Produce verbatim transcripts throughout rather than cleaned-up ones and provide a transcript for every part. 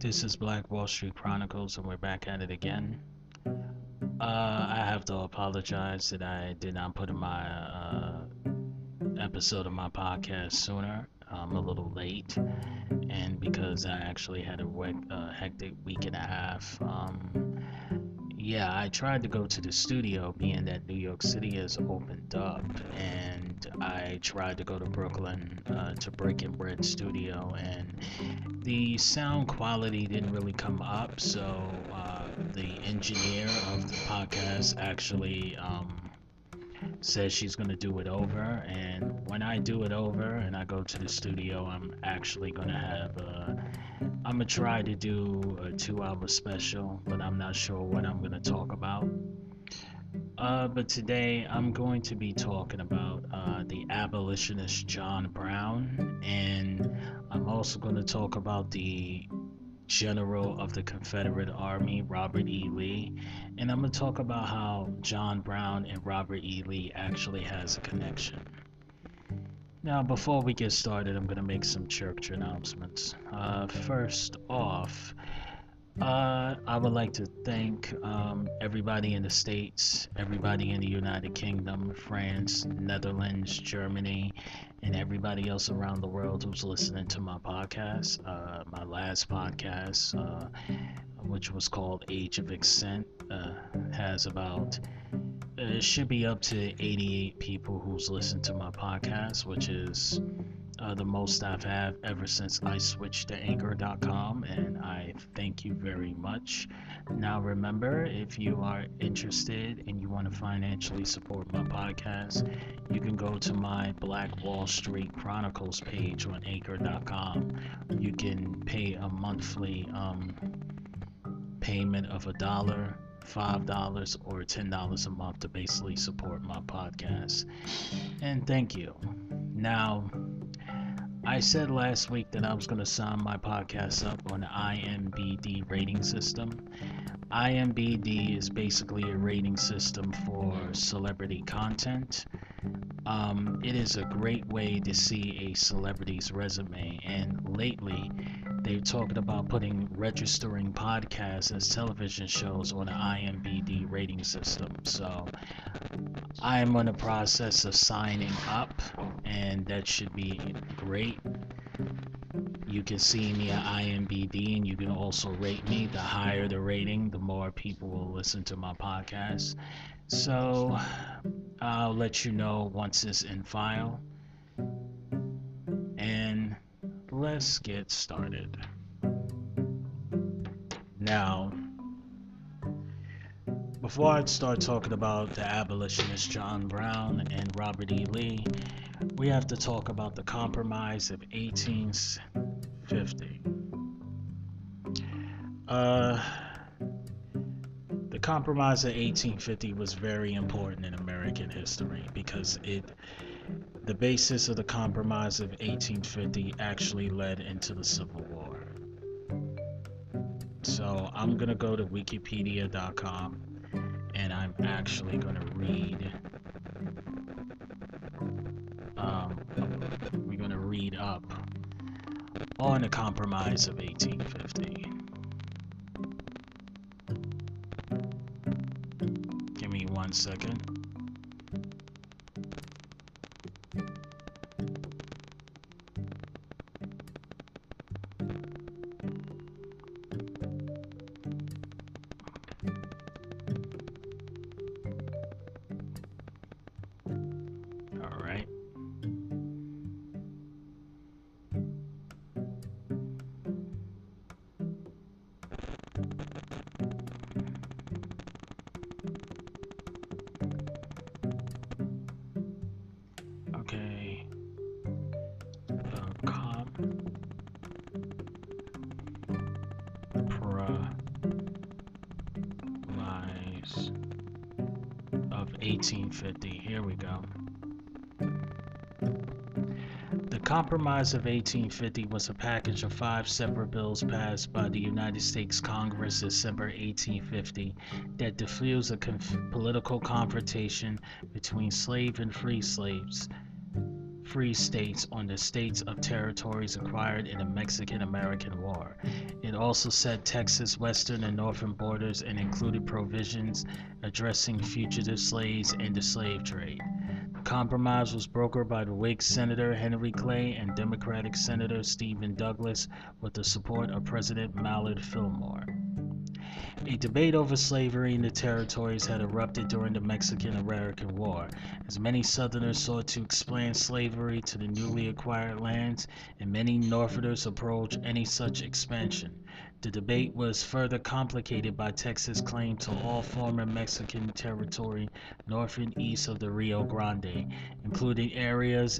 This is Black Wall Street Chronicles, and we're back at it again. Uh, I have to apologize that I did not put in my uh, episode of my podcast sooner. I'm a little late, and because I actually had a we- uh, hectic week and a half. Um, yeah, I tried to go to the studio, being that New York City has opened up, and I tried to go to Brooklyn uh, to Breaking Bread Studio, and the sound quality didn't really come up. So uh, the engineer of the podcast actually um, says she's going to do it over. And when I do it over and I go to the studio, I'm actually going to have a, I'm going to try to do a two hour special, but I'm not sure what I'm going to talk about. Uh, but today I'm going to be talking about uh, the abolitionist John Brown, and I'm also going to talk about the General of the Confederate Army, Robert E. Lee, and I'm going to talk about how John Brown and Robert E. Lee actually has a connection. Now, before we get started, I'm going to make some church announcements. Uh, first off, uh, I would like to thank um, everybody in the States, everybody in the United Kingdom, France, Netherlands, Germany, and everybody else around the world who's listening to my podcast. Uh, my last podcast, uh, which was called Age of Extent, uh, has about, uh, it should be up to eighty-eight people who's listened to my podcast, which is uh, the most I've had ever since I switched to anchor dot com, and I thank you very much. Now remember, if you are interested and you want to financially support my podcast, you can go to my Black Wall Street Chronicles page on anchor dot com. You can pay a monthly um, payment of a dollar, five dollars, or ten dollars a month to basically support my podcast. And thank you. Now, I said last week that I was going to sign my podcast up on the I M D B rating system. I M D B is basically a rating system for celebrity content. Um, it is a great way to see a celebrity's resume, and lately they're talking about putting registering podcasts as television shows on the I M D B rating system. So I am in the process of signing up, and that should be great. You can see me at I M D B, and you can also rate me. The higher the rating, the more people will listen to my podcast. So I'll let you know once it's in file. And let's get started. Now, before I start talking about the abolitionist John Brown and Robert E. Lee, we have to talk about the Compromise of eighteen fifty. Uh, the Compromise of eighteen fifty was very important in American history because it, the basis of the Compromise of eighteen fifty actually led into the Civil War. So I'm gonna go to wikipedia dot com, and I'm actually gonna read. Um, we're gonna read up on the Compromise of eighteen fifty. Give me one second. All right. Okay. The Compromise of eighteen fifty. Here we go. The Compromise of eighteen fifty was a package of five separate bills passed by the United States Congress December eighteen fifty that diffused a conf- political confrontation between slave and free slaves. free states on the states of territories acquired in the Mexican-American War. It also set Texas' western and northern borders and included provisions addressing fugitive slaves and the slave trade. The compromise was brokered by the Whig Senator Henry Clay and Democratic Senator Stephen Douglas with the support of President Millard Fillmore. A debate over slavery in the territories had erupted during the Mexican-American War, as many Southerners sought to expand slavery to the newly acquired lands, and many Northerners opposed any such expansion. The debate was further complicated by Texas' claim to all former Mexican territory north and east of the Rio Grande, including areas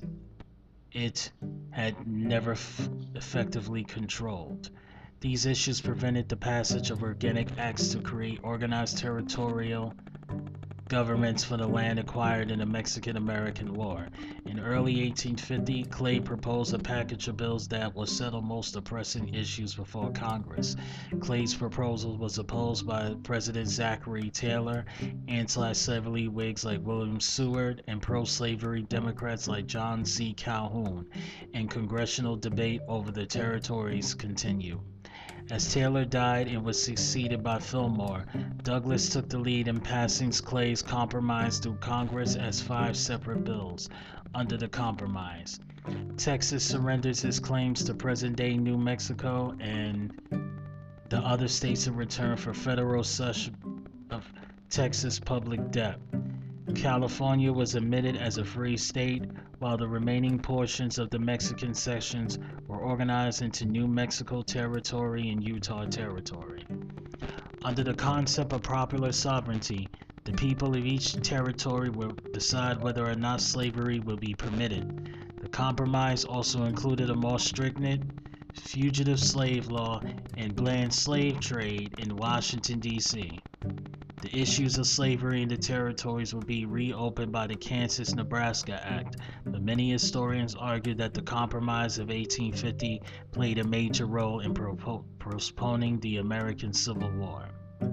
it had never f- effectively controlled. These issues prevented the passage of organic acts to create organized territorial governments for the land acquired in the Mexican-American War. In early eighteen fifty, Clay proposed a package of bills that would settle most of the pressing issues before Congress. Clay's proposal was opposed by President Zachary Taylor, anti-slavery Whigs like William Seward, and pro-slavery Democrats like John C. Calhoun, and congressional debate over the territories continued. As Taylor died and was succeeded by Fillmore, Douglas took the lead in passing Clay's compromise through Congress as five separate bills. Under the compromise, Texas surrenders its claims to present-day New Mexico and the other states in return for federal cession of Texas public debt. California was admitted as a free state, while the remaining portions of the Mexican sections were organized into New Mexico Territory and Utah Territory. Under the concept of popular sovereignty, the people of each territory will decide whether or not slavery will be permitted. The compromise also included a more stringent fugitive slave law and banned slave trade in Washington, D C The issues of slavery in the territories will be reopened by the Kansas-Nebraska Act, but many historians argue that the Compromise of eighteen fifty played a major role in propo- postponing the American Civil War.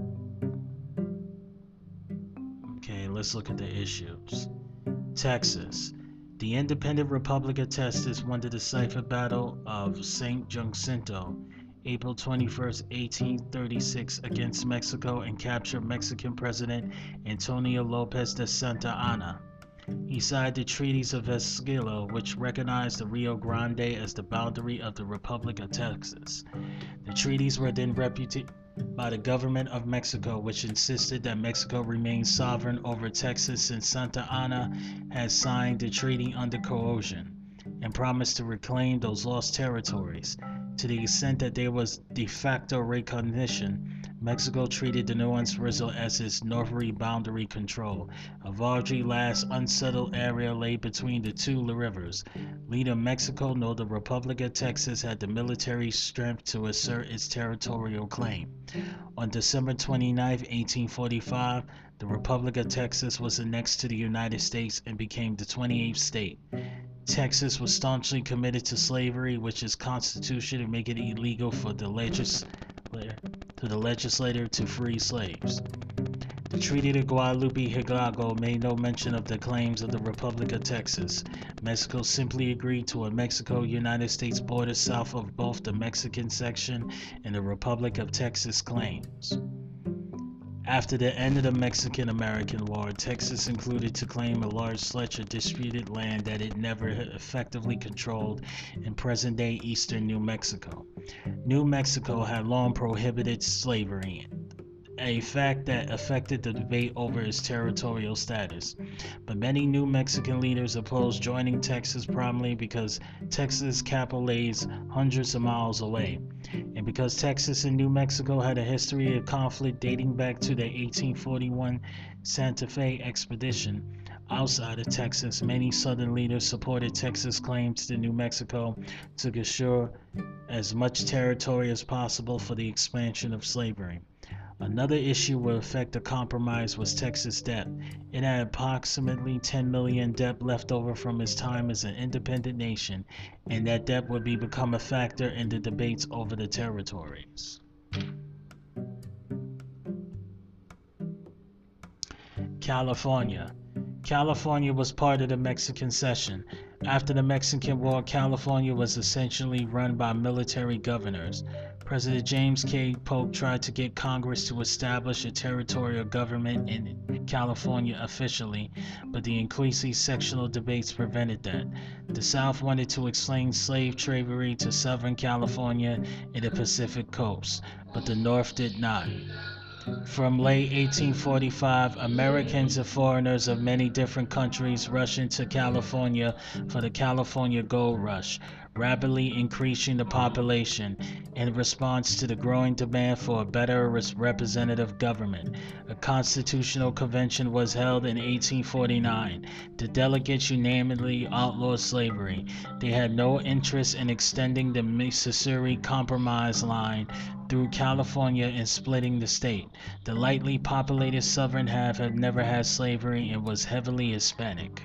Okay, let's look at the issues. Texas. The independent Republic of Texas won the decisive Battle of Saint Jacinto, April twenty-first, eighteen thirty-six, against Mexico and captured Mexican President Antonio Lopez de Santa Anna. He signed the treaties of Esquilo, which recognized the Rio Grande as the boundary of the Republic of Texas. The treaties were then repudiated by the government of Mexico, which insisted that Mexico remain sovereign over Texas since Santa Anna had signed the treaty under coercion and promised to reclaim those lost territories. To the extent that there was de facto recognition, Mexico treated the Nueces Rizzo as its northerly boundary control. A largely last unsettled area lay between the two rivers. Neither Mexico nor the Republic of Texas had the military strength to assert its territorial claim. On December twenty-ninth, eighteen forty-five, the Republic of Texas was annexed to the United States and became the twenty-eighth state. Texas was staunchly committed to slavery, which is constitution to make it illegal for the legislature to the legislator to free slaves. The Treaty of Guadalupe Hidalgo made no mention of the claims of the Republic of Texas. Mexico simply agreed to a Mexico-United States border south of both the Mexican section and the Republic of Texas claims. After the end of the Mexican-American War, Texas included to claim a large stretch of disputed land that it never effectively controlled in present-day eastern New Mexico. New Mexico had long prohibited slavery, a fact that affected the debate over its territorial status. But many New Mexican leaders opposed joining Texas primarily because Texas' capital lays hundreds of miles away, and because Texas and New Mexico had a history of conflict dating back to the eighteen forty-one Santa Fe expedition. Outside of Texas, many Southern leaders supported Texas' claims to New Mexico to assure as much territory as possible for the expansion of slavery. Another issue would affect the compromise was Texas debt. It had approximately ten million dollars debt left over from its time as an independent nation, and that debt would be become a factor in the debates over the territories. California. California was part of the Mexican cession. After the Mexican War, California was essentially run by military governors. President James K. Polk tried to get Congress to establish a territorial government in California officially, but the increasing sectional debates prevented that. The South wanted to extend slave trade to Southern California and the Pacific Coast, but the North did not. From late eighteen forty-five, Americans and foreigners of many different countries rushed into California for the California Gold Rush, rapidly increasing the population. In response to the growing demand for a better representative government, a constitutional convention was held in eighteen forty-nine. The delegates unanimously outlawed slavery. They had no interest in extending the Missouri Compromise line through California and splitting the state. The lightly populated southern half had never had slavery and was heavily Hispanic.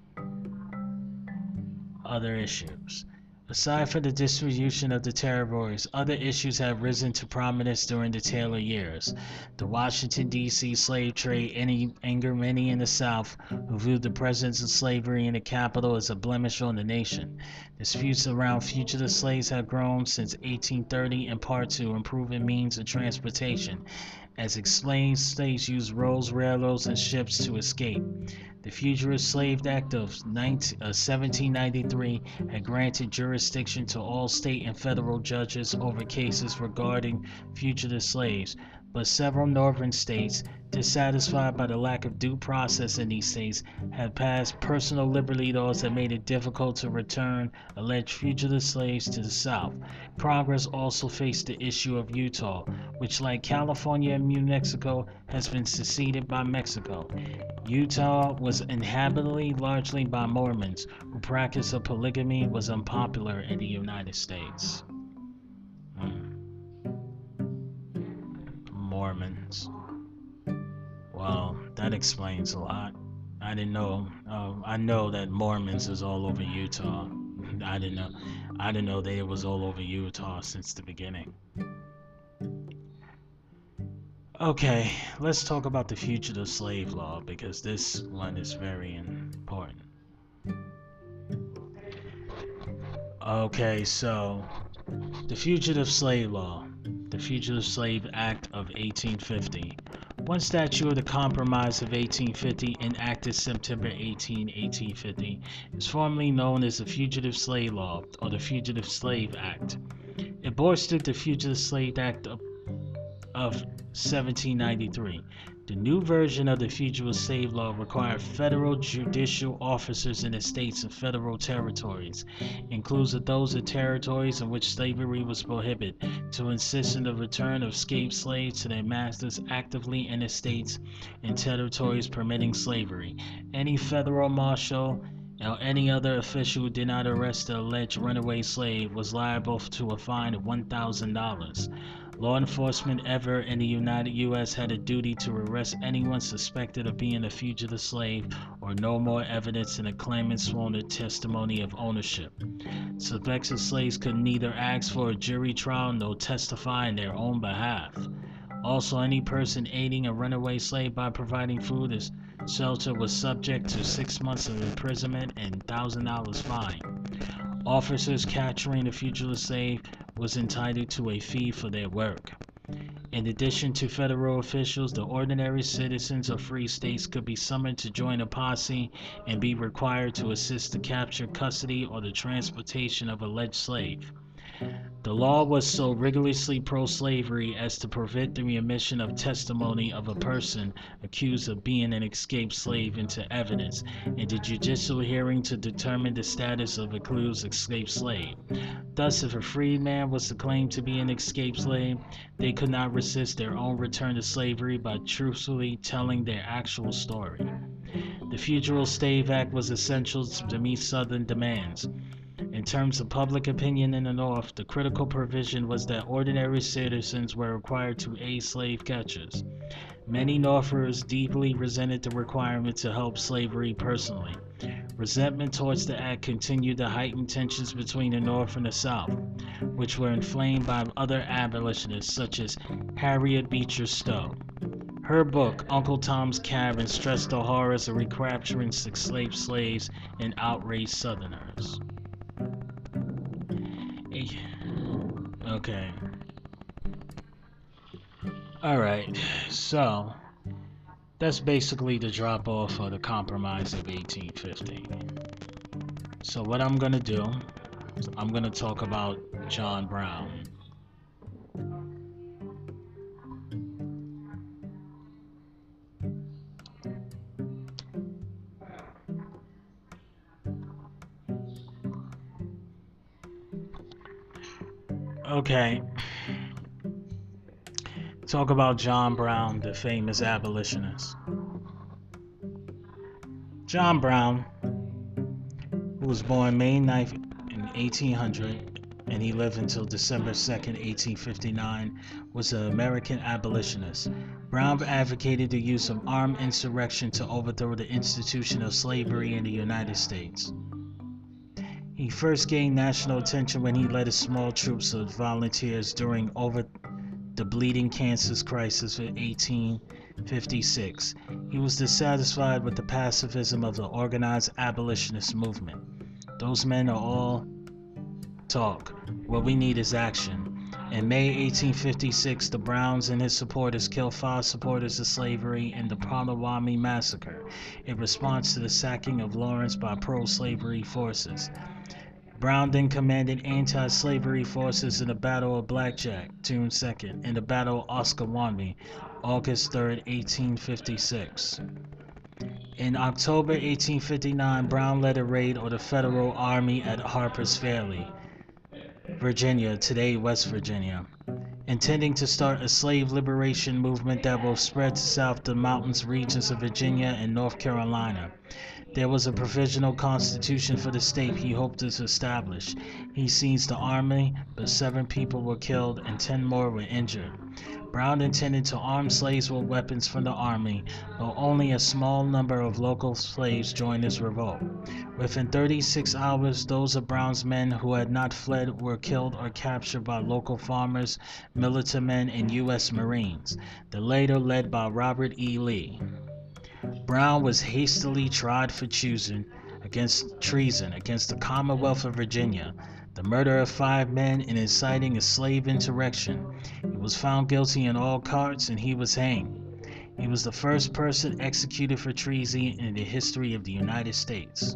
Other issues. Aside from the distribution of the territories, other issues have risen to prominence during the Taylor years. The Washington, D C slave trade angered many in the South, who viewed the presence of slavery in the capital as a blemish on the nation. Disputes around fugitive slaves have grown since eighteen thirty, in part to improving means of transportation, as enslaved states used roads, railroads, and ships to escape. The Fugitive Slave Act of seventeen ninety-three had granted jurisdiction to all state and federal judges over cases regarding fugitive slaves, but several northern states, dissatisfied by the lack of due process in these states, had passed personal liberty laws that made it difficult to return alleged fugitive slaves to the South. Congress also faced the issue of Utah, which, like California and New Mexico, has been seceded by Mexico. Utah was inhabited largely by Mormons, whose practice of polygamy was unpopular in the United States. Hmm. Mormons. Well, that explains a lot. I didn't know. Uh, I know that Mormons is all over Utah. I didn't know. I didn't know that it was all over Utah since the beginning. Okay, let's talk about the fugitive slave law because this one is very important. Okay, so the Fugitive Slave Law, the Fugitive Slave Act of eighteen fifty. One statute of the Compromise of eighteen fifty, enacted September eighteenth, eighteen fifty, is formally known as the Fugitive Slave Law or the Fugitive Slave Act. It bolstered the Fugitive Slave Act of, of seventeen ninety-three. The new version of the Fugitive Slave Law required federal judicial officers in the states and federal territories, inclusive of those in territories in which slavery was prohibited, to insist on the return of escaped slaves to their masters actively in the states and territories permitting slavery. Any federal marshal or any other official who did not arrest the alleged runaway slave was liable to a fine of one thousand dollars. Law enforcement ever in the United U S had a duty to arrest anyone suspected of being a fugitive slave or no more evidence than a claimant's sworn testimony of ownership. Suspected slaves could neither ask for a jury trial nor testify in their own behalf. Also, any person aiding a runaway slave by providing food and shelter was subject to six months of imprisonment and one thousand dollars fine. Officers capturing a fugitive slave was entitled to a fee for their work. In addition to federal officials, the ordinary citizens of free states could be summoned to join a posse and be required to assist the capture, custody, or the transportation of alleged slave. The law was so rigorously pro-slavery as to prevent the readmission of testimony of a person accused of being an escaped slave into evidence in the judicial hearing to determine the status of a accused escaped slave. Thus, if a freed man was to claim to be an escaped slave, they could not resist their own return to slavery by truthfully telling their actual story. The Fugitive Slave Act was essential to meet Southern demands. In terms of public opinion in the North, the critical provision was that ordinary citizens were required to aid slave catchers. Many Northerners deeply resented the requirement to help slavery personally. Resentment towards the act continued to heighten tensions between the North and the South, which were inflamed by other abolitionists such as Harriet Beecher Stowe. Her book, Uncle Tom's Cabin, stressed the horrors of recapturing enslaved slaves and outraged Southerners. Okay. Alright, so that's basically the drop off of the Compromise of eighteen fifty. So what I'm gonna do is I'm gonna talk about John Brown. Okay. Talk about John Brown, the famous abolitionist. John Brown, who was born May ninth in eighteen hundred and he lived until December second, eighteen fifty-nine, was an American abolitionist. Brown advocated the use of armed insurrection to overthrow the institution of slavery in the United States. He first gained national attention when he led a small troops of volunteers during over the Bleeding Kansas crisis of eighteen fifty-six. He was dissatisfied with the pacifism of the organized abolitionist movement. Those men are all talk. What we need is action. In May eighteen fifty-six, the Browns and his supporters killed five supporters of slavery in the Potawatomi Massacre in response to the sacking of Lawrence by pro-slavery forces. Brown then commanded anti-slavery forces in the Battle of Blackjack, June second, and the Battle of Oskawanee, August third, eighteen fifty-six. In October eighteen fifty-nine, Brown led a raid on the Federal Army at Harper's Ferry, Virginia, today West Virginia, intending to start a slave liberation movement that will spread south the mountains regions of Virginia and North Carolina. There was a provisional constitution for the state he hoped to establish. He seized the army, but seven people were killed and ten more were injured. Brown intended to arm slaves with weapons from the army, but only a small number of local slaves joined his revolt. Within thirty-six hours, those of Brown's men who had not fled were killed or captured by local farmers, militia men, and U S Marines, the latter led by Robert E. Lee. Brown was hastily tried for treason against treason against the Commonwealth of Virginia, the murder of five men, and inciting a slave insurrection. He was found guilty in all courts and he was hanged. He was the first person executed for treason in the history of the United States.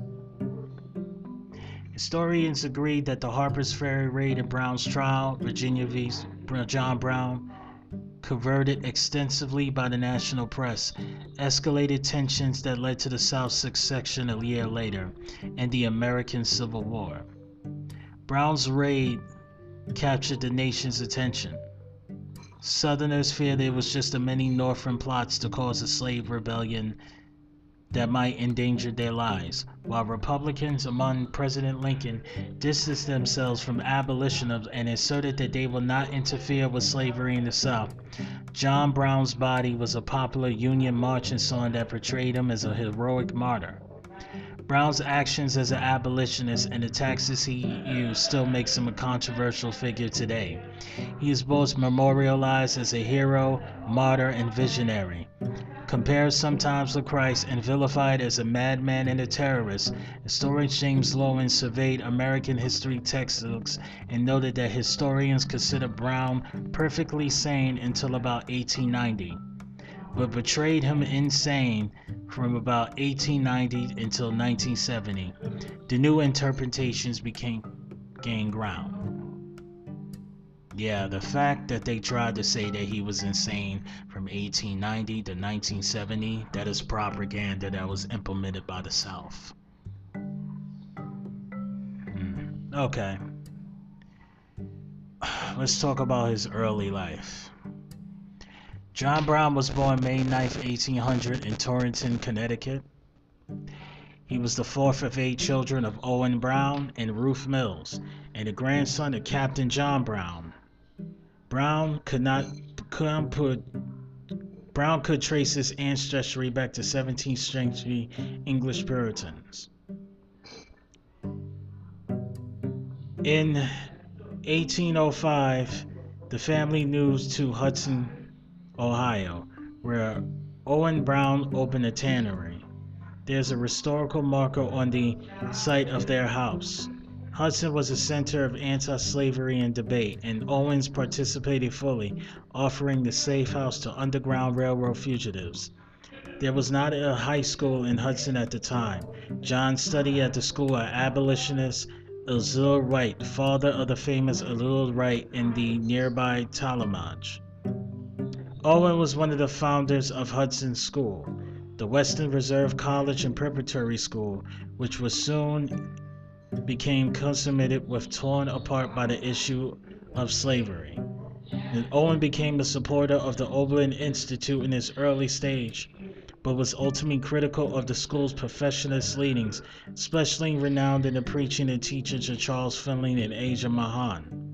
Historians agree that the Harper's Ferry raid and Brown's trial, Virginia v. John Brown, covered extensively by the national press, escalated tensions that led to the South secession a year later, and the American Civil War. Brown's raid captured the nation's attention. Southerners feared it was just the many Northern plots to cause a slave rebellion that might endanger their lives, while Republicans among President Lincoln distanced themselves from abolitionism and asserted that they would not interfere with slavery in the South. John Brown's body was a popular Union marching song that portrayed him as a heroic martyr. Brown's actions as an abolitionist and the tactics he used still makes him a controversial figure today. He is both memorialized as a hero, martyr, and visionary. Compared sometimes to Christ and vilified as a madman and a terrorist, historian James Loewen surveyed American history textbooks and noted that historians considered Brown perfectly sane until about eighteen ninety, but portrayed him insane from about eighteen ninety until nineteen seventy. The new interpretations became gained ground. Yeah, the fact that they tried to say that he was insane from eighteen ninety to nineteen seventy, that is propaganda that was implemented by the South. Hmm. Okay. Let's talk about his early life. John Brown was born May ninth, eighteen hundred in Torrington, Connecticut. He was the fourth of eight children of Owen Brown and Ruth Mills, and the grandson of Captain John Brown. Brown could not could put Brown could trace his ancestry back to seventeenth century English Puritans. In eighteen oh five, the family moved to Hudson, Ohio, where Owen Brown opened a tannery. There's a historical marker on the site of their house. Hudson was a center of anti-slavery and debate, and Owens participated fully, offering the safe house to Underground Railroad fugitives. There was not a high school in Hudson at the time. John studied at the school of abolitionist Elzevir Wright, father of the famous Elzevir Wright in the nearby Talamage. Owen was one of the founders of Hudson School, the Western Reserve College and Preparatory School, which was soon became consummated with torn apart by the issue of slavery. And Owen became a supporter of the Oberlin Institute in its early stage, but was ultimately critical of the school's perfectionist leanings, especially renowned in the preaching and teachings of Charles Finley and Asa Mahan.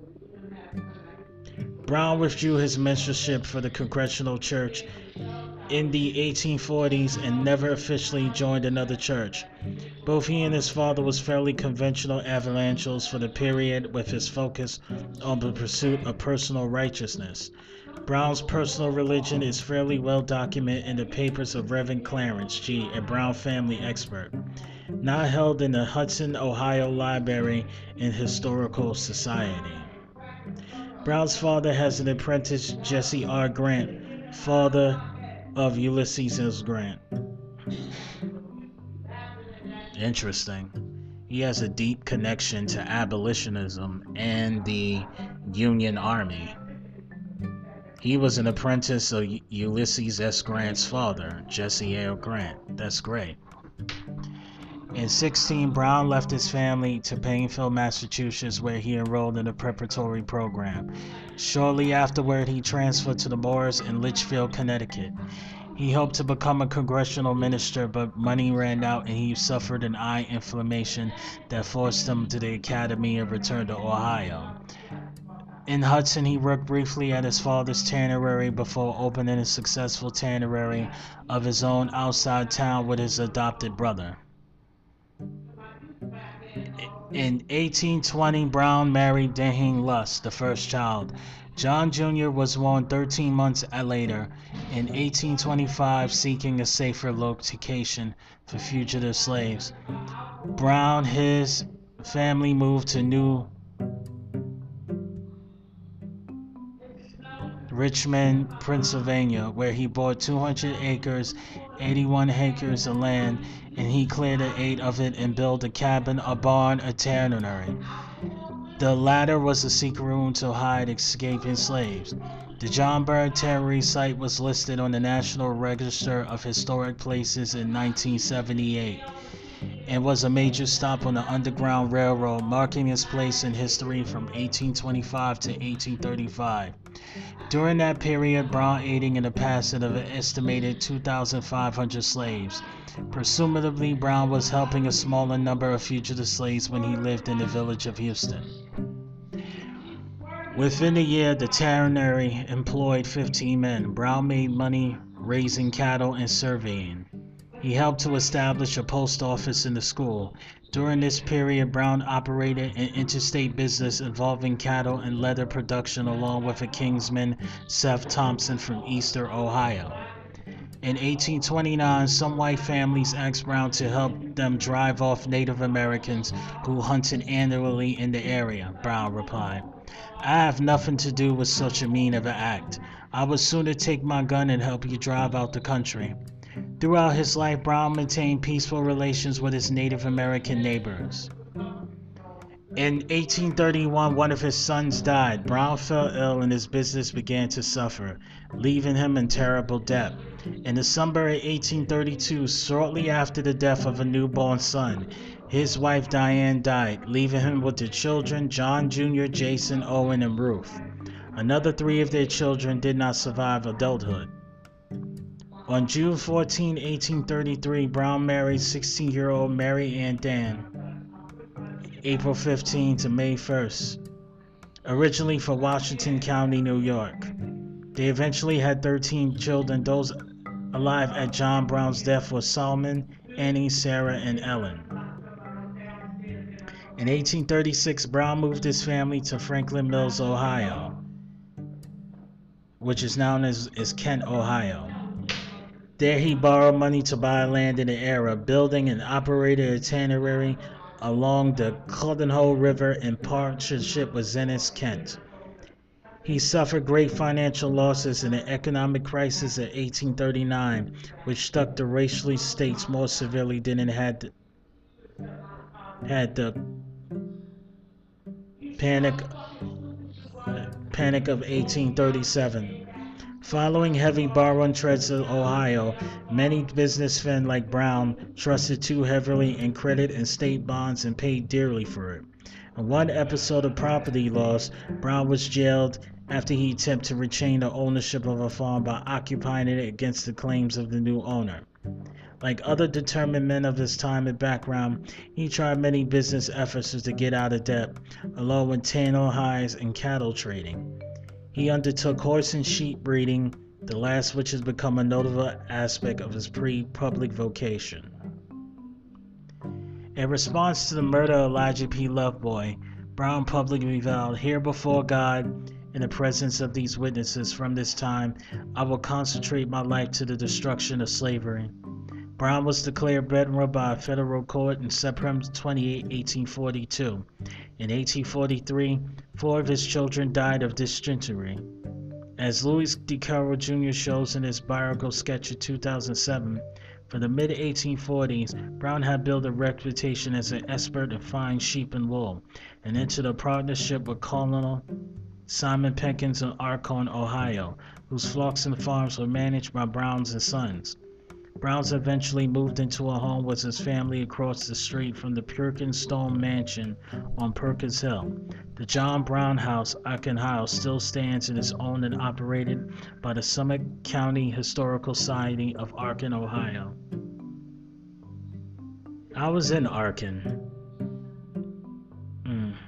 Brown withdrew his mentorship for the Congregational Church in the eighteen forties and never officially joined another church. Both he and his father was fairly conventional evangelicals for the period, with his focus on the pursuit of personal righteousness. Brown's personal religion is fairly well documented in the papers of Reverend Clarence G., a Brown family expert, now held in the Hudson, Ohio Library and Historical Society. Brown's father has an apprentice, Jesse R. Grant, father of Ulysses S. Grant. Interesting. He has a deep connection to abolitionism and the Union Army. He was an apprentice of Ulysses S. Grant's father, Jesse R. Grant. That's great. In sixteen, Brown left his family to Plainfield, Massachusetts, where he enrolled in a preparatory program. Shortly afterward, he transferred to the Moores in Litchfield, Connecticut. He hoped to become a congressional minister, but money ran out and he suffered an eye inflammation that forced him to the academy and returned to Ohio. In Hudson, he worked briefly at his father's tannery before opening a successful tannery of his own outside town with his adopted brother. In eighteen twenty, Brown married Deneen Luss, the first child. John Junior was born thirteen months later, in eighteen twenty-five, seeking a safer location for fugitive slaves. Brown, his family moved to New Richmond, Pennsylvania, where he bought two hundred acres, eighty-one acres of land, and he cleared eight of it and built a cabin, a barn, a tannery. The latter was a secret room to hide escaping slaves. The John Bird Tannery site was listed on the National Register of Historic Places in nineteen seventy-eight and was a major stop on the Underground Railroad, marking its place in history from eighteen twenty-five to eighteen thirty-five. During that period, Brown aiding in the passing of an estimated two thousand five hundred slaves. Presumably, Brown was helping a smaller number of fugitive slaves when he lived in the village of Houston. Within a year, the tannery employed fifteen men. Brown made money raising cattle and surveying. He helped to establish a post office in the school. During this period, Brown operated an interstate business involving cattle and leather production along with a kinsman, Seth Thompson, from Eastern Ohio. In eighteen twenty-nine, some white families asked Brown to help them drive off Native Americans who hunted annually in the area. Brown replied, "I have nothing to do with such a mean of an act. I would sooner take my gun and help you drive out the country." Throughout his life, Brown maintained peaceful relations with his Native American neighbors. In eighteen thirty-one, one of his sons died. Brown fell ill and his business began to suffer, leaving him in terrible debt. In the summer of eighteen thirty-two, shortly after the death of a newborn son, his wife Diane died, leaving him with the children John Junior, Jason, Owen, and Ruth. Another three of their children did not survive adulthood. On June fourteenth, eighteen thirty-three, Brown married sixteen-year-old Mary Ann Dan, April fifteenth to May first, originally from Washington County, New York. They eventually had thirteen children. Those alive at John Brown's death were Solomon, Annie, Sarah, and Ellen. In eighteen thirty-six, Brown moved his family to Franklin Mills, Ohio. which is known as, as Kent, Ohio. There he borrowed money to buy land in the area, building and operated a tannery along the Cluttenhole River in partnership with Zenith Kent. He suffered great financial losses in the economic crisis of eighteen thirty-nine, which struck the racial states more severely than it had, had the panic, panic of eighteen thirty-seven. Following heavy borrowing trends in Ohio, many businessmen like Brown trusted too heavily in credit and state bonds and paid dearly for it. In one episode of property loss, Brown was jailed after he attempted to retain the ownership of a farm by occupying it against the claims of the new owner. Like other determined men of his time and background, he tried many business efforts to get out of debt, along with tanner hides and cattle trading. He undertook horse and sheep breeding, the last which has become a notable aspect of his pre-public vocation. In response to the murder of Elijah P. Loveboy, Brown publicly vowed, "Here before God, in the presence of these witnesses from this time, I will consecrate my life to the destruction of slavery." Brown was declared veteran by a federal court on September twenty-eighth, eighteen forty-two. In eighteen forty-three, four of his children died of dysentery. As Louis D. Carroll Junior shows in his biographical sketch of two thousand seven, for the mid eighteen forties, Brown had built a reputation as an expert in fine sheep and wool, and entered a partnership with Colonel Simon Pickens in Argonne, Ohio, whose flocks and farms were managed by Browns and Sons. Browns eventually moved into a home with his family across the street from the Perkins Stone Mansion on Perkins Hill. The John Brown House, Arkin House, still stands and is owned and operated by the Summit County Historical Society of Arkin, Ohio. I was in Arkin. Mm.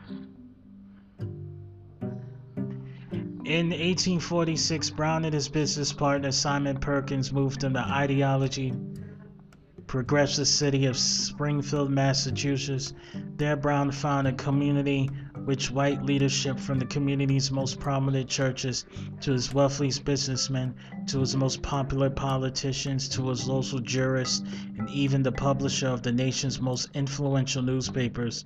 In eighteen forty-six, Brown and his business partner Simon Perkins moved to the ideology progressive city of Springfield, Massachusetts. There, Brown found a community which white leadership, from the community's most prominent churches to his wealthiest businessmen, to his most popular politicians, to his local jurists, and even the publisher of the nation's most influential newspapers,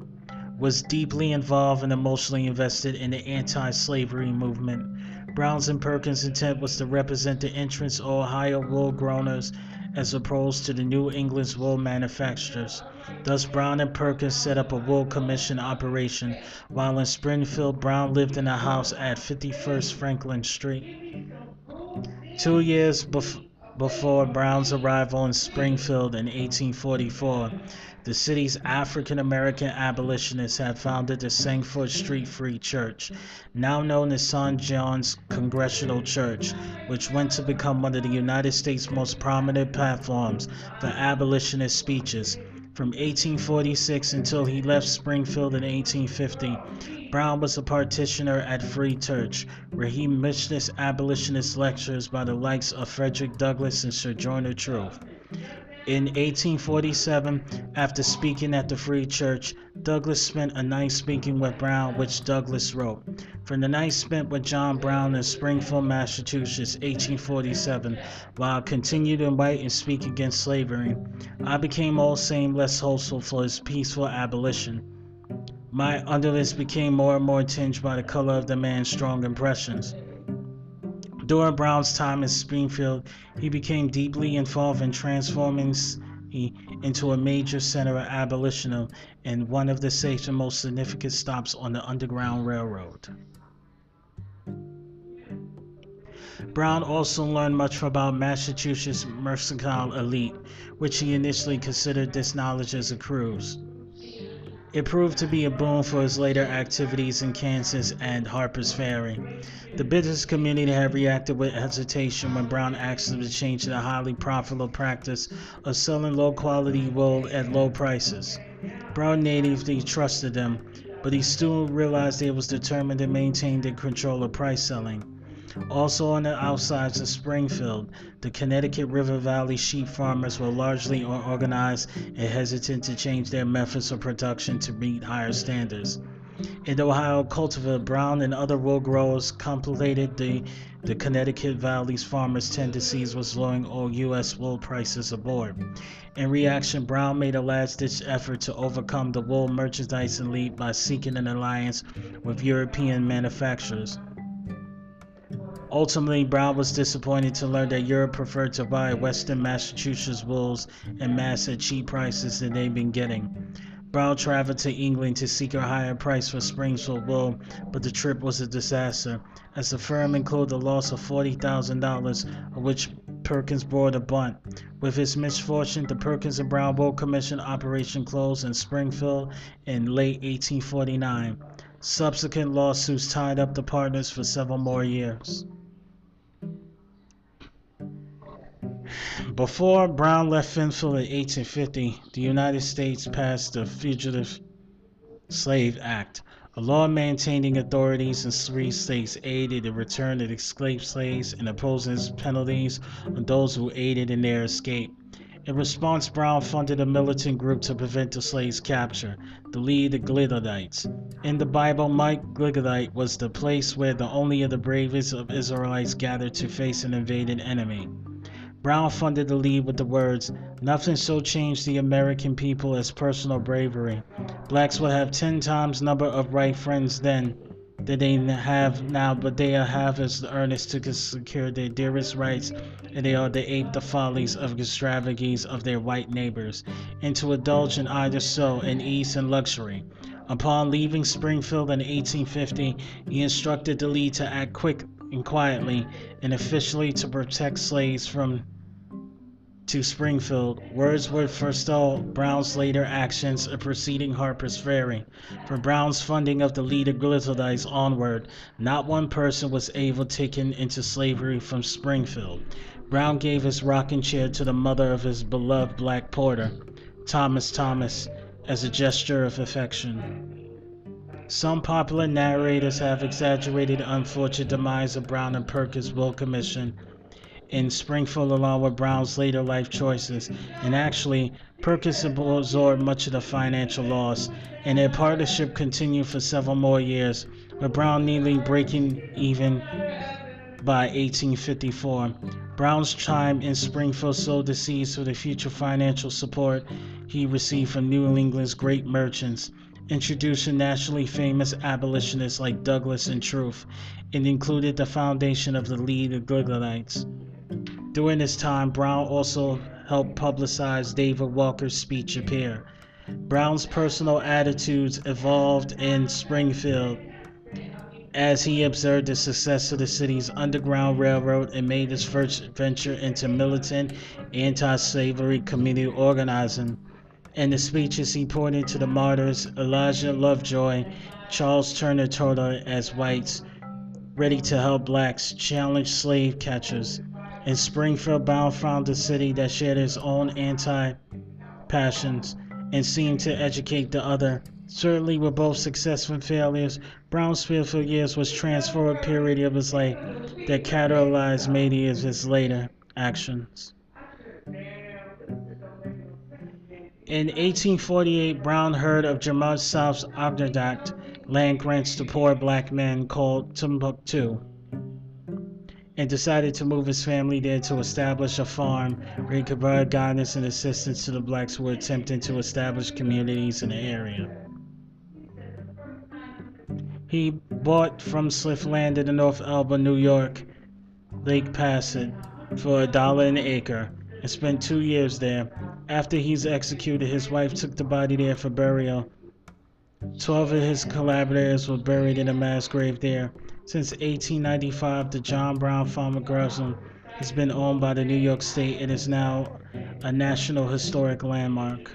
was deeply involved and emotionally invested in the anti-slavery movement. Brown's and Perkins' intent was to represent the interests of Ohio wool growers as opposed to the New England's wool manufacturers. Thus, Brown and Perkins set up a wool commission operation. While in Springfield, Brown lived in a house at fifty-first Franklin Street. Two years bef- before Brown's arrival in Springfield in eighteen forty-four, the city's African-American abolitionists had founded the Sangford Street Free Church, now known as Saint John's Congregational Church, which went to become one of the United States' most prominent platforms for abolitionist speeches. From eighteen forty-six until he left Springfield in eighteen fifty, Brown was a practitioner at Free Church, where he witnessed abolitionist lectures by the likes of Frederick Douglass and Sojourner Truth. In eighteen forty-seven, after speaking at the Free Church, Douglass spent a night speaking with Brown, which Douglass wrote. From the night spent with John Brown in Springfield, Massachusetts, eighteen forty-seven, while I continued to write and speak against slavery, I became all same less hopeful for his peaceful abolition. My underlist became more and more tinged by the color of the man's strong impressions. During Brown's time in Springfield, he became deeply involved in transforming into a major center of abolitionism and one of the safest and most significant stops on the Underground Railroad. Brown also learned much about Massachusetts' mercantile elite, which he initially considered this knowledge as a cruise. It proved to be a boon for his later activities in Kansas and Harper's Ferry. The business community had reacted with hesitation when Brown asked them to change the highly profitable practice of selling low-quality wool at low prices. Brown natively trusted them, but he still realized they was determined to maintain their control of price selling. Also on the outsides of Springfield, the Connecticut River Valley sheep farmers were largely unorganized and hesitant to change their methods of production to meet higher standards. In the Ohio cultivar, Brown and other wool growers contemplated the The Connecticut Valley's farmers' tendencies was lowering all U S wool prices aboard. In reaction, Brown made a last-ditch effort to overcome the wool merchandising elite by seeking an alliance with European manufacturers. Ultimately, Brown was disappointed to learn that Europe preferred to buy Western Massachusetts wools en masse at cheap prices than they'd been getting. Brown traveled to England to seek a higher price for Springfield wool, but the trip was a disaster, as the firm included the loss of forty thousand dollars, of which Perkins bore the brunt. With his misfortune, the Perkins and Brown Wool Commission operation closed in Springfield in late eighteen forty-nine. Subsequent lawsuits tied up the partners for several more years. Before Brown left Springfield in eighteen fifty, the United States passed the Fugitive Slave Act, a law maintaining authorities in three states aided the return of enslaved slaves and imposing penalties on those who aided in their escape. In response, Brown funded a militant group to prevent the slaves' capture, the League of Gileadites. In the Bible, Mount Gilead was the place where the only of the bravest of Israelites gathered to face an invaded enemy. Brown funded the League with the words, "Nothing so changed the American people as personal bravery. Blacks will have ten times number of right friends then than they have now, but they have as earnest to secure their dearest rights, and they are to ape the follies of extravagance of their white neighbors, and to indulge in either so in ease and luxury." Upon leaving Springfield in eighteen fifty, he instructed the League to act quick and quietly and officially to protect slaves from to Springfield. Wordsworth forestalled Brown's later actions of preceding Harper's Ferry. From Brown's funding of the League of Gileadites onward, not one person was ever taken into slavery from Springfield. Brown gave his rocking chair to the mother of his beloved black porter, Thomas Thomas, as a gesture of affection. Some popular narrators have exaggerated the unfortunate demise of Brown and Perkins' Wool Commission in Springfield along with Brown's later life choices, and actually, Perkins absorbed much of the financial loss, and their partnership continued for several more years, with Brown nearly breaking even by eighteen fifty-four. Brown's time in Springfield sowed the seeds for the future financial support he received from New England's great merchants, introducing nationally famous abolitionists like Douglass and Truth, and included the foundation of the League of Gileadites. During this time, Brown also helped publicize David Walker's speech appear. Brown's personal attitudes evolved in Springfield as he observed the success of the city's Underground Railroad and made his first venture into militant anti-slavery community organizing. In the speeches he pointed to the martyrs Elijah Lovejoy, Charles Turner Toler as whites ready to help blacks challenge slave catchers. In Springfield, Brown found a city that shared its own anti-passions and seemed to educate the other. Certainly with both success and failures, Brown's Springfield years was transformed period of his life that catalyzed many of his later actions. In eighteen forty-eight, Brown heard of Jamar South's Ogdendoct land grants to poor black men called Timbuktu, and decided to move his family there to establish a farm where he could provide guidance and assistance to the blacks who were attempting to establish communities in the area. He bought from Sliff land in the North Elba, New York, Lake Placid, for a dollar an acre, and spent two years there. After he's executed, his wife took the body there for burial. Twelve of his collaborators were buried in a mass grave there. Since eighteen ninety-five, the John Brown Farmer Garrison has been owned by the New York State and is now a National Historic Landmark.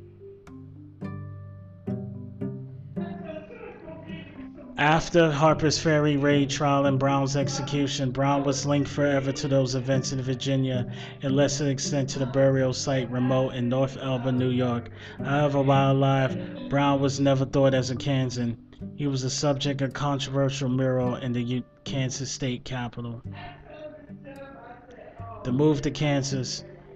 After Harper's Ferry raid trial and Brown's execution, Brown was linked forever to those events in Virginia, and lesser extent to the burial site remote in North Elba, New York. However, while alive, Brown was never thought as a Kansan. He was the subject of a controversial mural in the Kansas state capitol. The move to Kansas.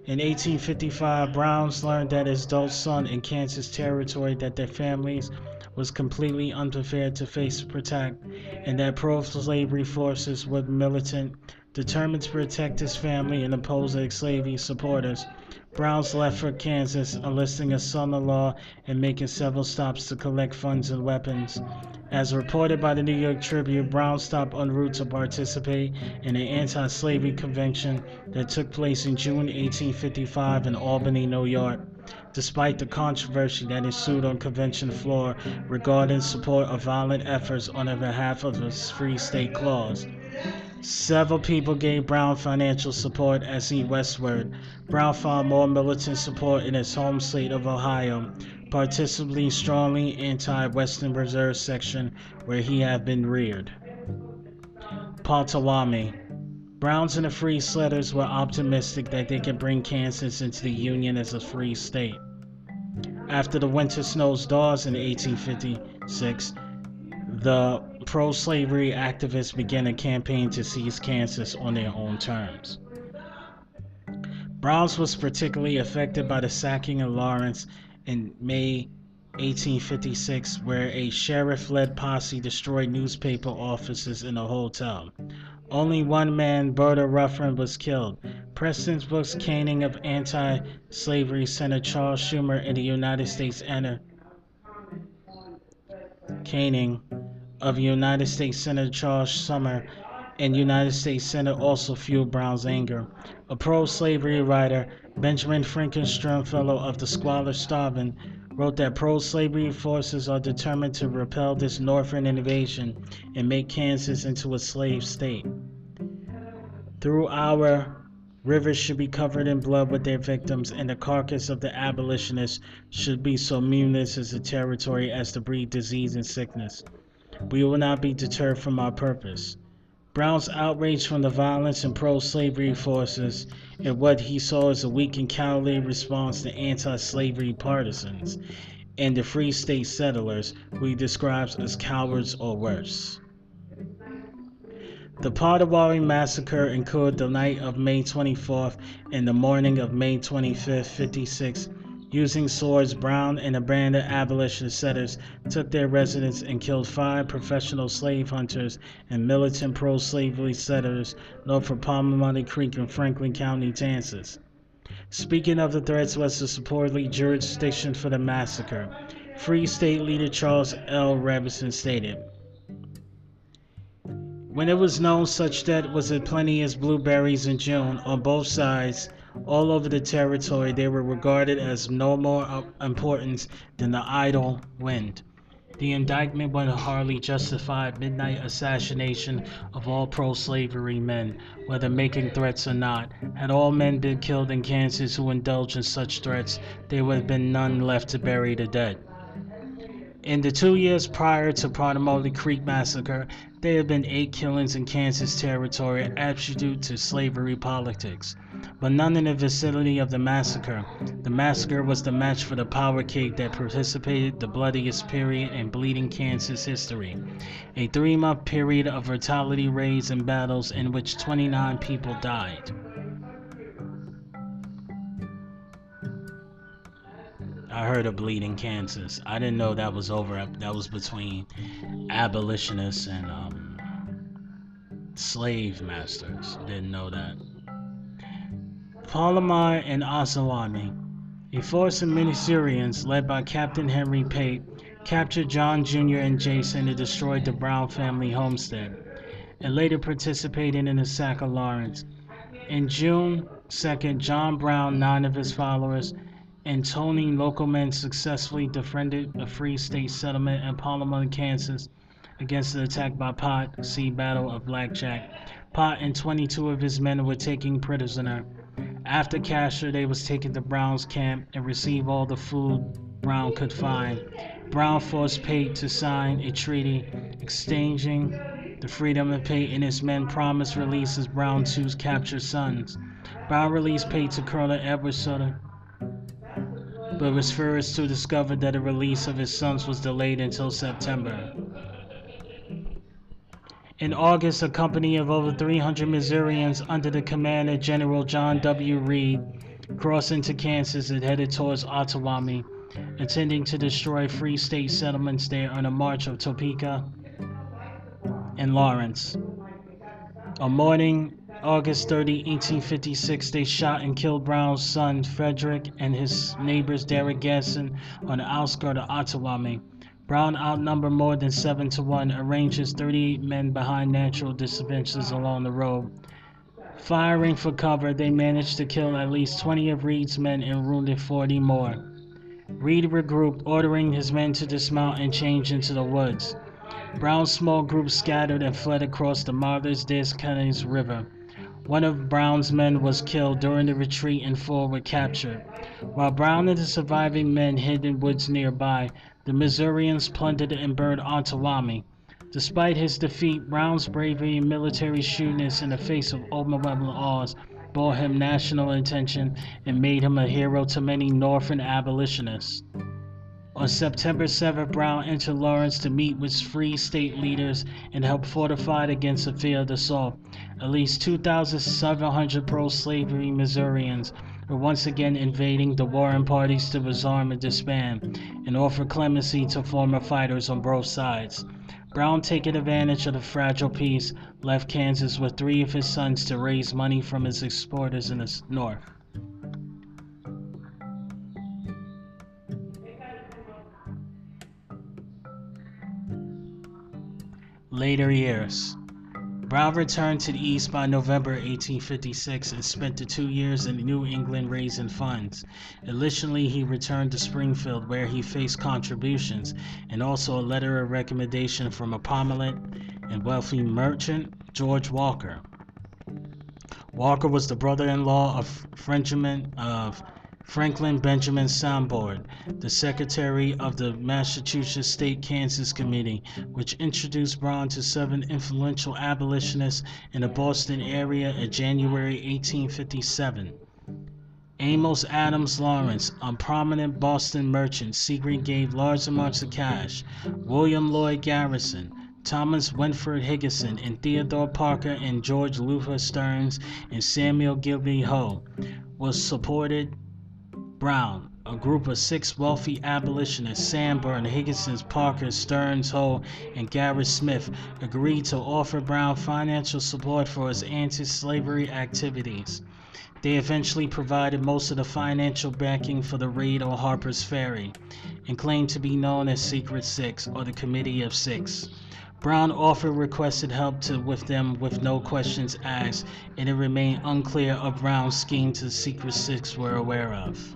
In eighteen fifty-five, Browns learned that his adult son in Kansas territory that their families was completely unprepared to face attack, and that pro-slavery forces were militant, determined to protect his family and oppose ex-slavery supporters. Browns left for Kansas, enlisting a son-in-law and making several stops to collect funds and weapons. As reported by the New York Tribune, Brown stopped en route to participate in an anti-slavery convention that took place in June eighteen fifty-five in Albany, New York. Despite the controversy that ensued on convention floor regarding support of violent efforts on the behalf of his Free State Clause, several people gave Brown financial support as he westward. Brown found more militant support in his home state of Ohio, participating strongly anti-Western Reserve section where he had been reared. Potawatomi. Browns and the Free Setters were optimistic that they could bring Kansas into the Union as a free state. After the winter snows Dawes in eighteen fifty-six, the pro-slavery activists began a campaign to seize Kansas on their own terms. Browns was particularly affected by the sacking of Lawrence in May eighteen fifty-six, where a sheriff-led posse destroyed newspaper offices and a hotel. Only one man, Bertha Ruffin, was killed. Preston's book's caning of anti-slavery Senator Charles Schumer in the United States Enter caning of United States Senator Charles Sumner and United States Senate also fueled Brown's anger. A pro-slavery writer, Benjamin Franklin Stringfellow of the Squalor Starvin, wrote that pro-slavery forces are determined to repel this northern invasion and make Kansas into a slave state. Through our rivers should be covered in blood with their victims, and the carcass of the abolitionists should be so mutinous as a territory as to breed disease and sickness. We will not be deterred from our purpose. Brown's outrage from the violence and pro-slavery forces and what he saw as a weak and cowardly response to anti-slavery partisans and the Free State settlers, who he describes as cowards or worse. The Potawatomi Massacre occurred the night of May twenty-fourth and the morning of May twenty-fifth, fifty-six. Using swords, Brown and a band of abolitionist settlers took their residence and killed five professional slave hunters and militant pro-slavery settlers north of Pomoney Creek in Franklin County, Kansas. Speaking of the threats was the supposedly jurisdiction for the massacre, Free State leader Charles L. Robinson stated, "When it was known such debt was as plenty as blueberries in June on both sides, all over the territory, they were regarded as no more important than the idle wind. The indictment would hardly justify midnight assassination of all pro-slavery men, whether making threats or not. Had all men been killed in Kansas who indulged in such threats, there would have been none left to bury the dead." In the two years prior to Potawatomi Creek Massacre, there had been eight killings in Kansas territory attributed to slavery politics, but none in the vicinity of the massacre. The massacre was the match for the power cake that participated the bloodiest period in bleeding Kansas history, a three-month period of brutality, raids, and battles in which twenty-nine people died. I heard of bleeding Kansas. I didn't know that was over. That was between abolitionists and um, slave masters. Didn't know that. Palomar and Osawatomie. A force of Missourians led by Captain Henry Pate captured John Junior and Jason and destroyed the Brown family homestead, and later participated in the sack of Lawrence. In June second, John Brown, nine of his followers, and Tony local men successfully defended a Free State settlement in Palomar, Kansas, against the attack by Pot. See Battle of Blackjack. Pot and twenty-two of his men were taken prisoner. After capture, they was taken to Brown's camp and received all the food Brown could find. Brown forced Pate to sign a treaty exchanging the freedom of Pate, and his men promised release as Brown's two captured sons. Brown released Pate to Colonel Edward Sutter, but was furious to discover that the release of his sons was delayed until September. In August, a company of over three hundred Missourians under the command of General John W. Reed crossed into Kansas and headed towards Ottawa, intending to destroy Free State settlements there on a march of Topeka and Lawrence. On morning August thirtieth, eighteen fifty-six, they shot and killed Brown's son Frederick and his neighbors Derrick Gasson on the outskirts of Ottawa. Brown, outnumbered more than seven to one, arranged his thirty-eight men behind natural disadvantages along the road. Firing for cover, they managed to kill at least twenty of Reed's men and wounded forty more. Reed regrouped, ordering his men to dismount and change into the woods. Brown's small group scattered and fled across the Martyrs des Canyons River. One of Brown's men was killed during the retreat and four were captured. While Brown and the surviving men hid in woods nearby, the Missourians plundered and burned Ottawa. Despite his defeat, Brown's bravery and military shrewdness in the face of overwhelming odds brought him national attention and made him a hero to many Northern abolitionists. On September seventh, Brown entered Lawrence to meet with Free State leaders and help fortify against a field assault. At least two thousand seven hundred pro-slavery Missourians were once again invading the warring parties to disarm and disband and offer clemency to former fighters on both sides. Brown, taking advantage of the fragile peace, left Kansas with three of his sons to raise money from his exporters in the north. Later years. Brown returned to the East by November eighteen fifty-six and spent the two years in New England raising funds. Additionally, he returned to Springfield where he faced contributions and also a letter of recommendation from a prominent and wealthy merchant, George Walker. Walker was the brother-in-law of Frenchman of Franklin Benjamin Sanborn, the secretary of the Massachusetts State Kansas Committee, which introduced Brown to seven influential abolitionists in the Boston area in January eighteen fifty-seven. Amos Adams Lawrence, a prominent Boston merchant, secretly gave large amounts of cash. William Lloyd Garrison, Thomas Winford Higginson, and Theodore Parker, and George Luther Stearns and Samuel Gilby Ho was supported Brown. A group of six wealthy abolitionists, Sanborn, Higginson, Parker, Stearns, Ho, and Garrett Smith, agreed to offer Brown financial support for his anti-slavery activities. They eventually provided most of the financial backing for the raid on Harper's Ferry, and claimed to be known as Secret Six or the Committee of Six. Brown offered requested help to with them with no questions asked, and it remained unclear of Brown's scheme to the Secret Six were aware of.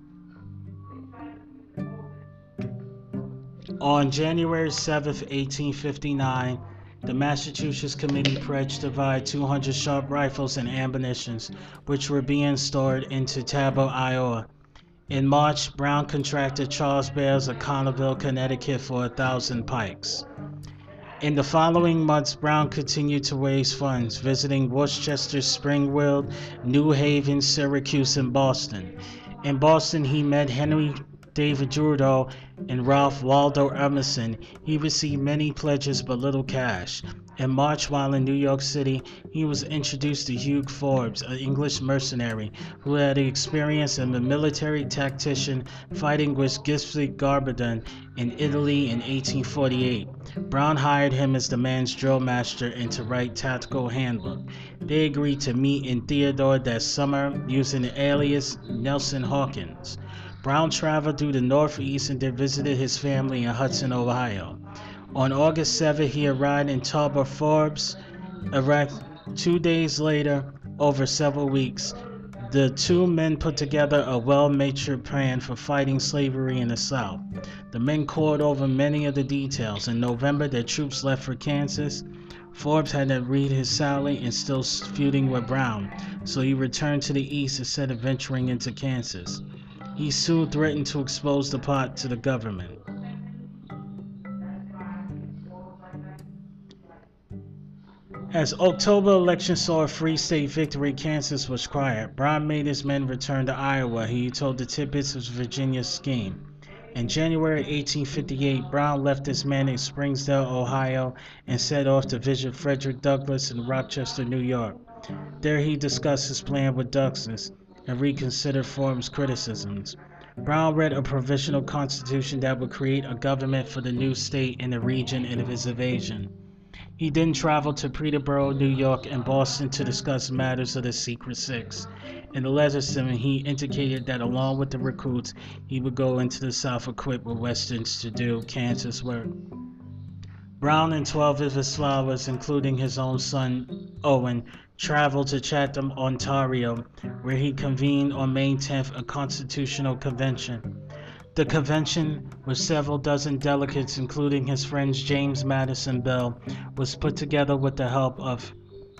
On January seventh, eighteen fifty-nine, the Massachusetts Committee pledged to provide two hundred sharp rifles and ammunition, which were being stored into Tabo, Iowa. In March, Brown contracted Charles Bales of Connellsville, Connecticut for a thousand pikes. In the following months, Brown continued to raise funds, visiting Worcester, Springfield, New Haven, Syracuse, and Boston. In Boston, he met Henry David Thoreau and Ralph Waldo Emerson. He received many pledges but little cash. In March, while in New York City, he was introduced to Hugh Forbes, an English mercenary who had experience as a military tactician fighting with Giuseppe Garibaldi in Italy in eighteen forty-eight. Brown hired him as the man's drill master and to write tactical handbook. They agreed to meet in Theodore that summer using the alias Nelson Hawkins. Brown traveled through the Northeast and then visited his family in Hudson, Ohio. On August seventh, he arrived in Tabo. Forbes arrived two days later. Over several weeks, the two men put together a well-matured plan for fighting slavery in the South. The men pored over many of the details. In November, their troops left for Kansas. Forbes had to read his salary and still feuding with Brown, so he returned to the East instead of venturing into Kansas. He soon threatened to expose the plot to the government. As October election saw a Free State victory, Kansas was quiet. Brown made his men return to Iowa. He told the tidbits of Virginia's scheme. In January eighteen fifty-eight, Brown left his men in Springsdale, Ohio, and set off to visit Frederick Douglass in Rochester, New York. There he discussed his plan with Douglass. and reconsidered Forbes' criticisms. Brown read a provisional constitution that would create a government for the new state in the region of his invasion. He then traveled to Peterborough, New York, and Boston to discuss matters of the Secret Six. In the letters to him, he indicated that along with the recruits, he would go into the South equipped with westerns to do Kansas work. Brown and twelve of his followers, including his own son, Owen, traveled to Chatham, Ontario, where he convened on May tenth a constitutional convention. The convention, with several dozen delegates, including his friends James Madison Bell, was put together with the help of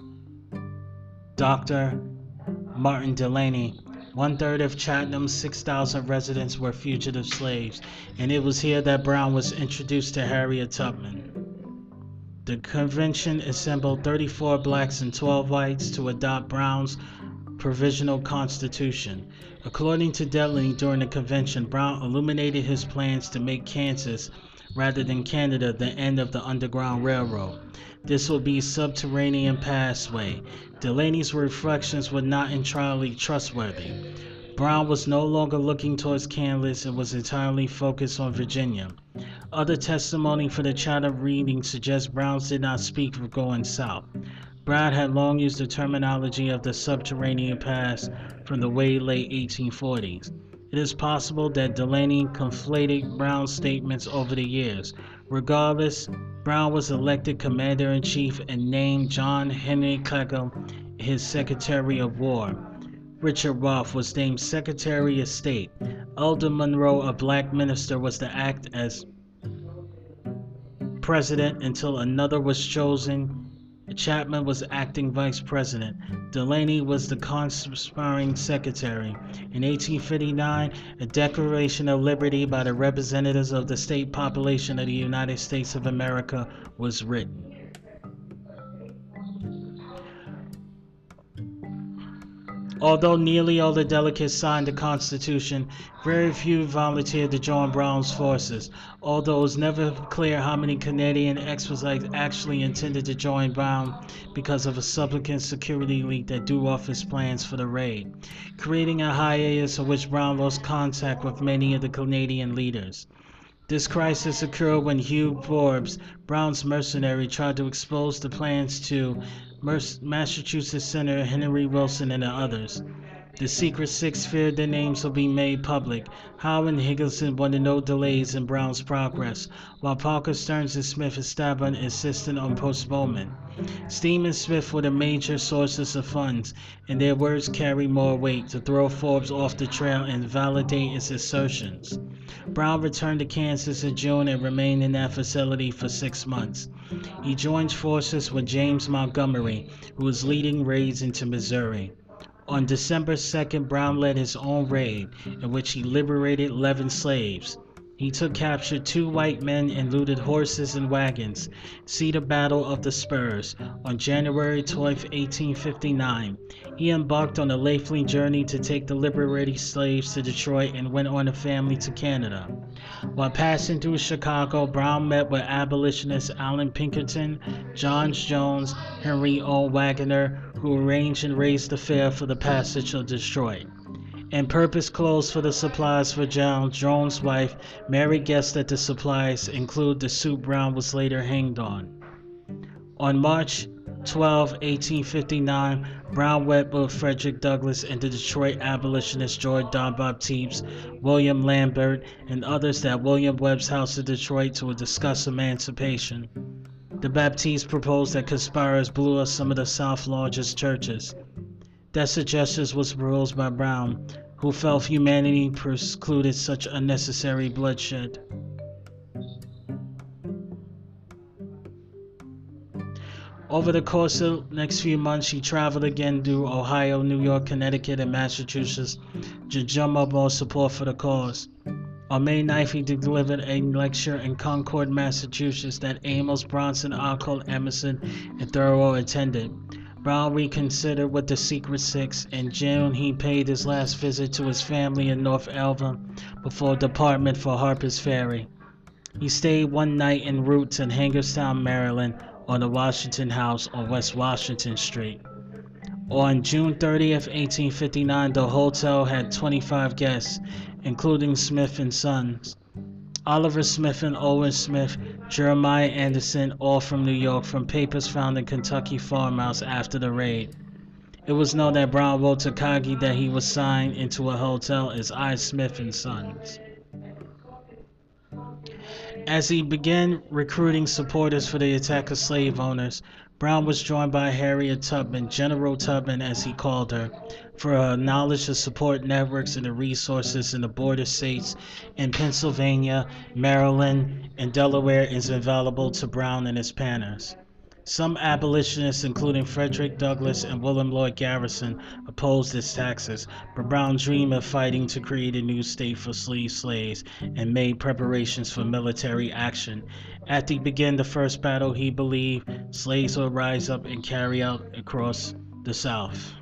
Doctor Martin Delany. One-third of Chatham's six thousand residents were fugitive slaves, and it was here that Brown was introduced to Harriet Tubman. The convention assembled thirty-four blacks and twelve whites to adopt Brown's provisional constitution. According to Delany, during the convention, Brown illuminated his plans to make Kansas, rather than Canada, the end of the Underground Railroad. This would be a subterranean passway. Delany's reflections were not entirely trustworthy. Brown was no longer looking towards Kansas and was entirely focused on Virginia. Other testimony for the Chatham reading suggests Brown did not speak of going south. Brown had long used the terminology of the subterranean pass from the way late eighteen forties. It is possible that Delany conflated Brown's statements over the years. Regardless, Brown was elected Commander-in-Chief and named John Henry Clagall his Secretary of War. Richard Roth was named Secretary of State. Elder Monroe, a black minister, was to act as president until another was chosen. Chapman was acting vice president. Delany was the conspiring secretary. In eighteen fifty-nine, a Declaration of Liberty by the representatives of the state population of the United States of America was written. Although nearly all the delegates signed the Constitution, very few volunteered to join Brown's forces. Although it was never clear how many Canadian exiles actually intended to join Brown because of a subsequent security leak that threw off his plans for the raid, creating a hiatus in which Brown lost contact with many of the Canadian leaders. This crisis occurred when Hugh Forbes, Brown's mercenary, tried to expose the plans to Massachusetts Senator Henry Wilson and the others. The Secret Six feared their names would be made public. Howe and Higginson wanted no delays in Brown's progress, while Parker, Stearns, and Smith and Staben insisted on postponement. Steen and Smith were the major sources of funds, and their words carried more weight to throw Forbes off the trail and validate its assertions. Brown returned to Kansas in June and remained in that facility for six months. He joined forces with James Montgomery, who was leading raids into Missouri. On December second, Brown led his own raid, in which he liberated eleven slaves. He took captured two white men and looted horses and wagons. See the Battle of the Spurs. On January twelfth, eighteen fifty-nine, he embarked on a lengthy journey to take the liberated slaves to Detroit and went on a family to Canada. While passing through Chicago, Brown met with abolitionists Allan Pinkerton, John Jones, Henry O. Wagner, who arranged and raised the fare for the passage of Detroit. And purpose clothes for the supplies for John Jones' wife. Mary guessed that the supplies include the suit Brown was later hanged on. On March twelfth, eighteen fifty-nine, Brown met with Frederick Douglass and the Detroit abolitionists George Don Baptiste, William Lambert, and others at William Webb's house in Detroit to discuss emancipation. The Baptistes proposed that conspirators blew up some of the South's largest churches. That suggestion was proposed by Brown, who felt humanity precluded such unnecessary bloodshed. Over the course of the next few months, he traveled again through Ohio, New York, Connecticut, and Massachusetts to drum up more support for the cause. On May ninth, he delivered a lecture in Concord, Massachusetts that Amos, Bronson, Alcott, Emerson, and Thoreau attended. Brown reconsidered with the Secret Six. In June, he paid his last visit to his family in North Elva before departure for Harper's Ferry. He stayed one night en route to Hagerstown, Maryland, on the Washington House on West Washington Street. On June thirtieth, eighteen fifty-nine, the hotel had twenty-five guests, including Smith and Sons, Oliver Smith and Owen Smith, Jeremiah Anderson, all from New York, from papers found in Kentucky farmhouse after the raid. It was known that Brown wrote to Kagi that he was signed into a hotel as I. Smith and Sons. As he began recruiting supporters for the attack of slave owners, Brown was joined by Harriet Tubman, General Tubman as he called her, for her knowledge of support networks and the resources in the border states in Pennsylvania, Maryland, and Delaware is invaluable to Brown and his planners. Some abolitionists, including Frederick Douglass and William Lloyd Garrison, opposed his taxes, but Brown dreamed of fighting to create a new state for sleeve slaves and made preparations for military action. After he began the first battle, he believed slaves would rise up and carry out across the South.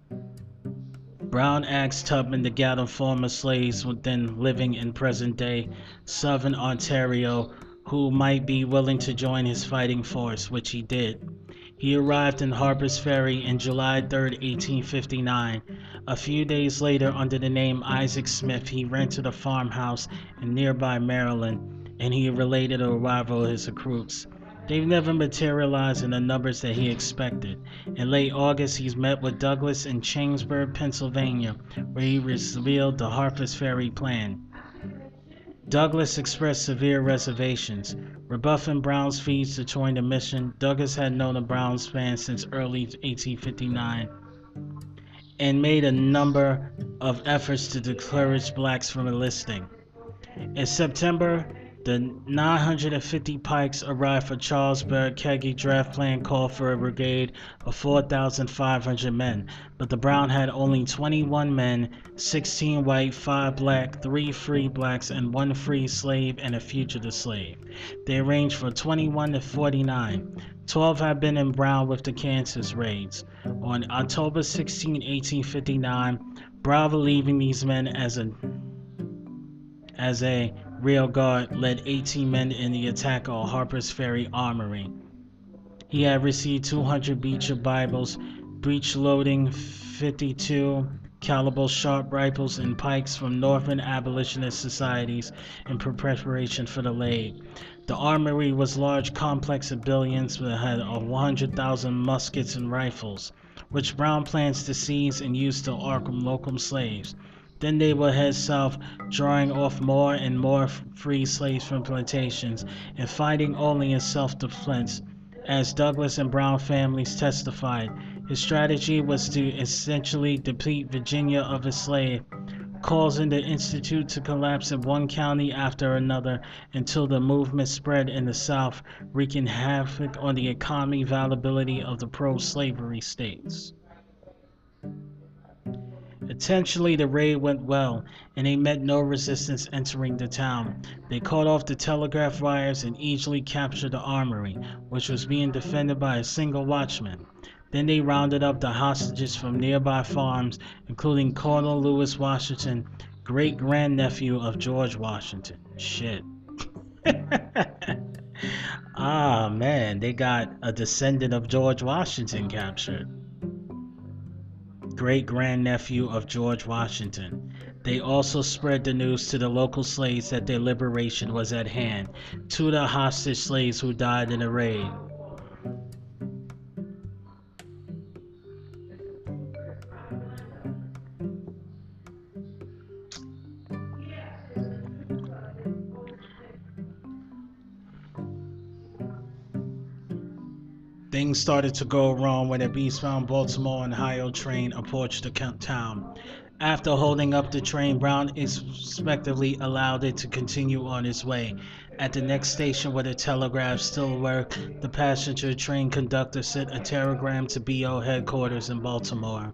Brown asked Tubman to gather former slaves then living in present-day southern Ontario who might be willing to join his fighting force, which he did. He arrived in Harper's Ferry on July third, eighteen fifty-nine. A few days later, under the name Isaac Smith, he rented a farmhouse in nearby Maryland, and he related the arrival of his recruits. They never materialized in the numbers that he expected. In late August, he met with Douglass in Chambersburg, Pennsylvania, where he revealed the Harper's Ferry plan. Douglass expressed severe reservations, rebuffing Brown's fees to join the mission. Douglass had known the Browns plan since early eighteen fifty-nine and made a number of efforts to discourage blacks from enlisting. In September, the nine hundred fifty Pikes arrived for Charlesburg. Kagi draft plan called for a brigade of four thousand five hundred men, but the Brown had only twenty-one men, sixteen white, five black, three free blacks, and one free slave and a fugitive slave. They ranged from twenty-one to forty-nine. twelve had been in Brown with the Kansas raids. On October sixteenth, eighteen fifty-nine, Brown, leaving these men as a as a rear guard, led eighteen men in the attack on Harper's Ferry Armory. He had received two hundred Beecher Bibles, breech-loading fifty-two caliber sharp rifles and pikes from Northern abolitionist societies in preparation for the raid. The armory was a large complex of buildings that had one hundred thousand muskets and rifles, which Brown plans to seize and use to arm local slaves. Then they would head south, drawing off more and more free slaves from plantations and fighting only in self-defense. As Douglass and Brown families testified, his strategy was to essentially deplete Virginia of its slave, causing the Institute to collapse in one county after another until the movement spread in the South, wreaking havoc on the economy viability of the pro-slavery states. Essentially, the raid went well, and they met no resistance entering the town. They cut off the telegraph wires and easily captured the armory, which was being defended by a single watchman. Then they rounded up the hostages from nearby farms, including Colonel Lewis Washington, great-grandnephew of George Washington. Shit. Ah, man, they got a descendant of George Washington captured. Great-grandnephew of George Washington. They also spread the news to the local slaves that their liberation was at hand. Two of the hostage slaves who died in the raid. Things started to go wrong when a eastbound Baltimore and Ohio train approached the town. After holding up the train, Brown expectedly allowed it to continue on its way. At the next station where the telegraph still worked, the passenger train conductor sent a telegram to B O headquarters in Baltimore.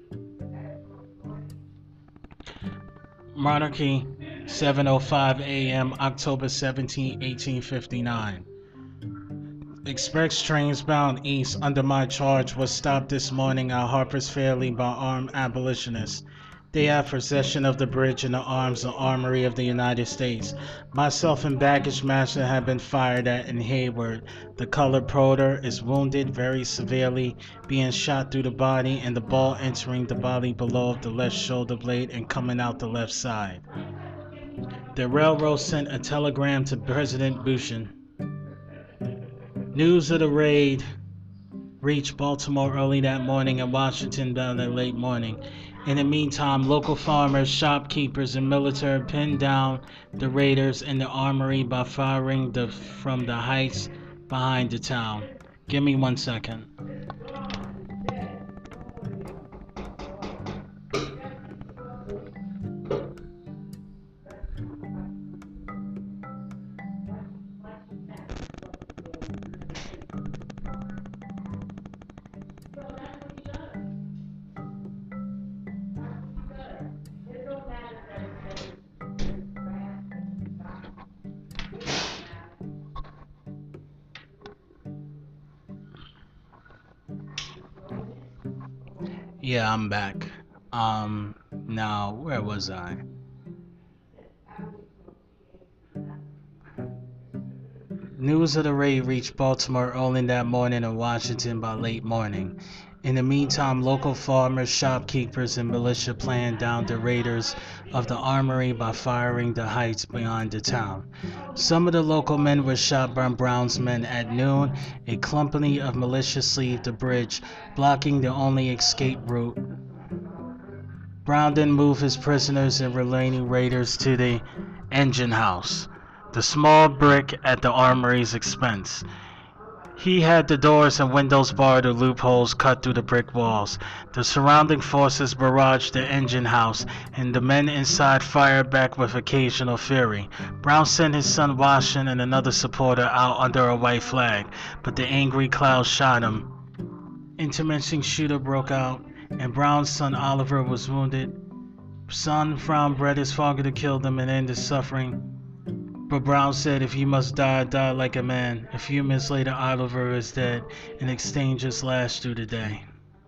Monarchy, seven oh five a m, October seventeenth, eighteen fifty-nine. Express trains bound east under my charge was stopped this morning at Harper's Ferry by armed abolitionists. They have possession of the bridge and the arms and armory of the United States. Myself and baggage master have been fired at in Hayward. The colored porter is wounded very severely, being shot through the body and the ball entering the body below the left shoulder blade and coming out the left side. The railroad sent a telegram to President Bush. News of the raid reached Baltimore early that morning and Washington by the late morning. In the meantime, local farmers, shopkeepers, and military pinned down the raiders in the armory by firing the, from the heights behind the town. Give me one second. Yeah, I'm back. Um, now, where was I? News of the raid reached Baltimore early that morning and Washington by late morning. In the meantime, local farmers, shopkeepers, and militia planned down the raiders of the armory by firing the heights beyond the town. Some of the local men were shot by Brown's men at noon. A company of militia sleeved the bridge, blocking the only escape route. Brown then moved his prisoners and remaining raiders to the engine house, the small brick at the armory's expense. He had the doors and windows barred or loopholes cut through the brick walls. The surrounding forces barraged the engine house, and the men inside fired back with occasional fury. Brown sent his son Washington and another supporter out under a white flag, but the angry crowd shot him. Intermixing shooter broke out, and Brown's son Oliver was wounded. Son Brown bred his father to kill them and end his suffering. But Brown said, if you must die, die like a man. A few minutes later, Oliver is dead and exchanged his last through the day.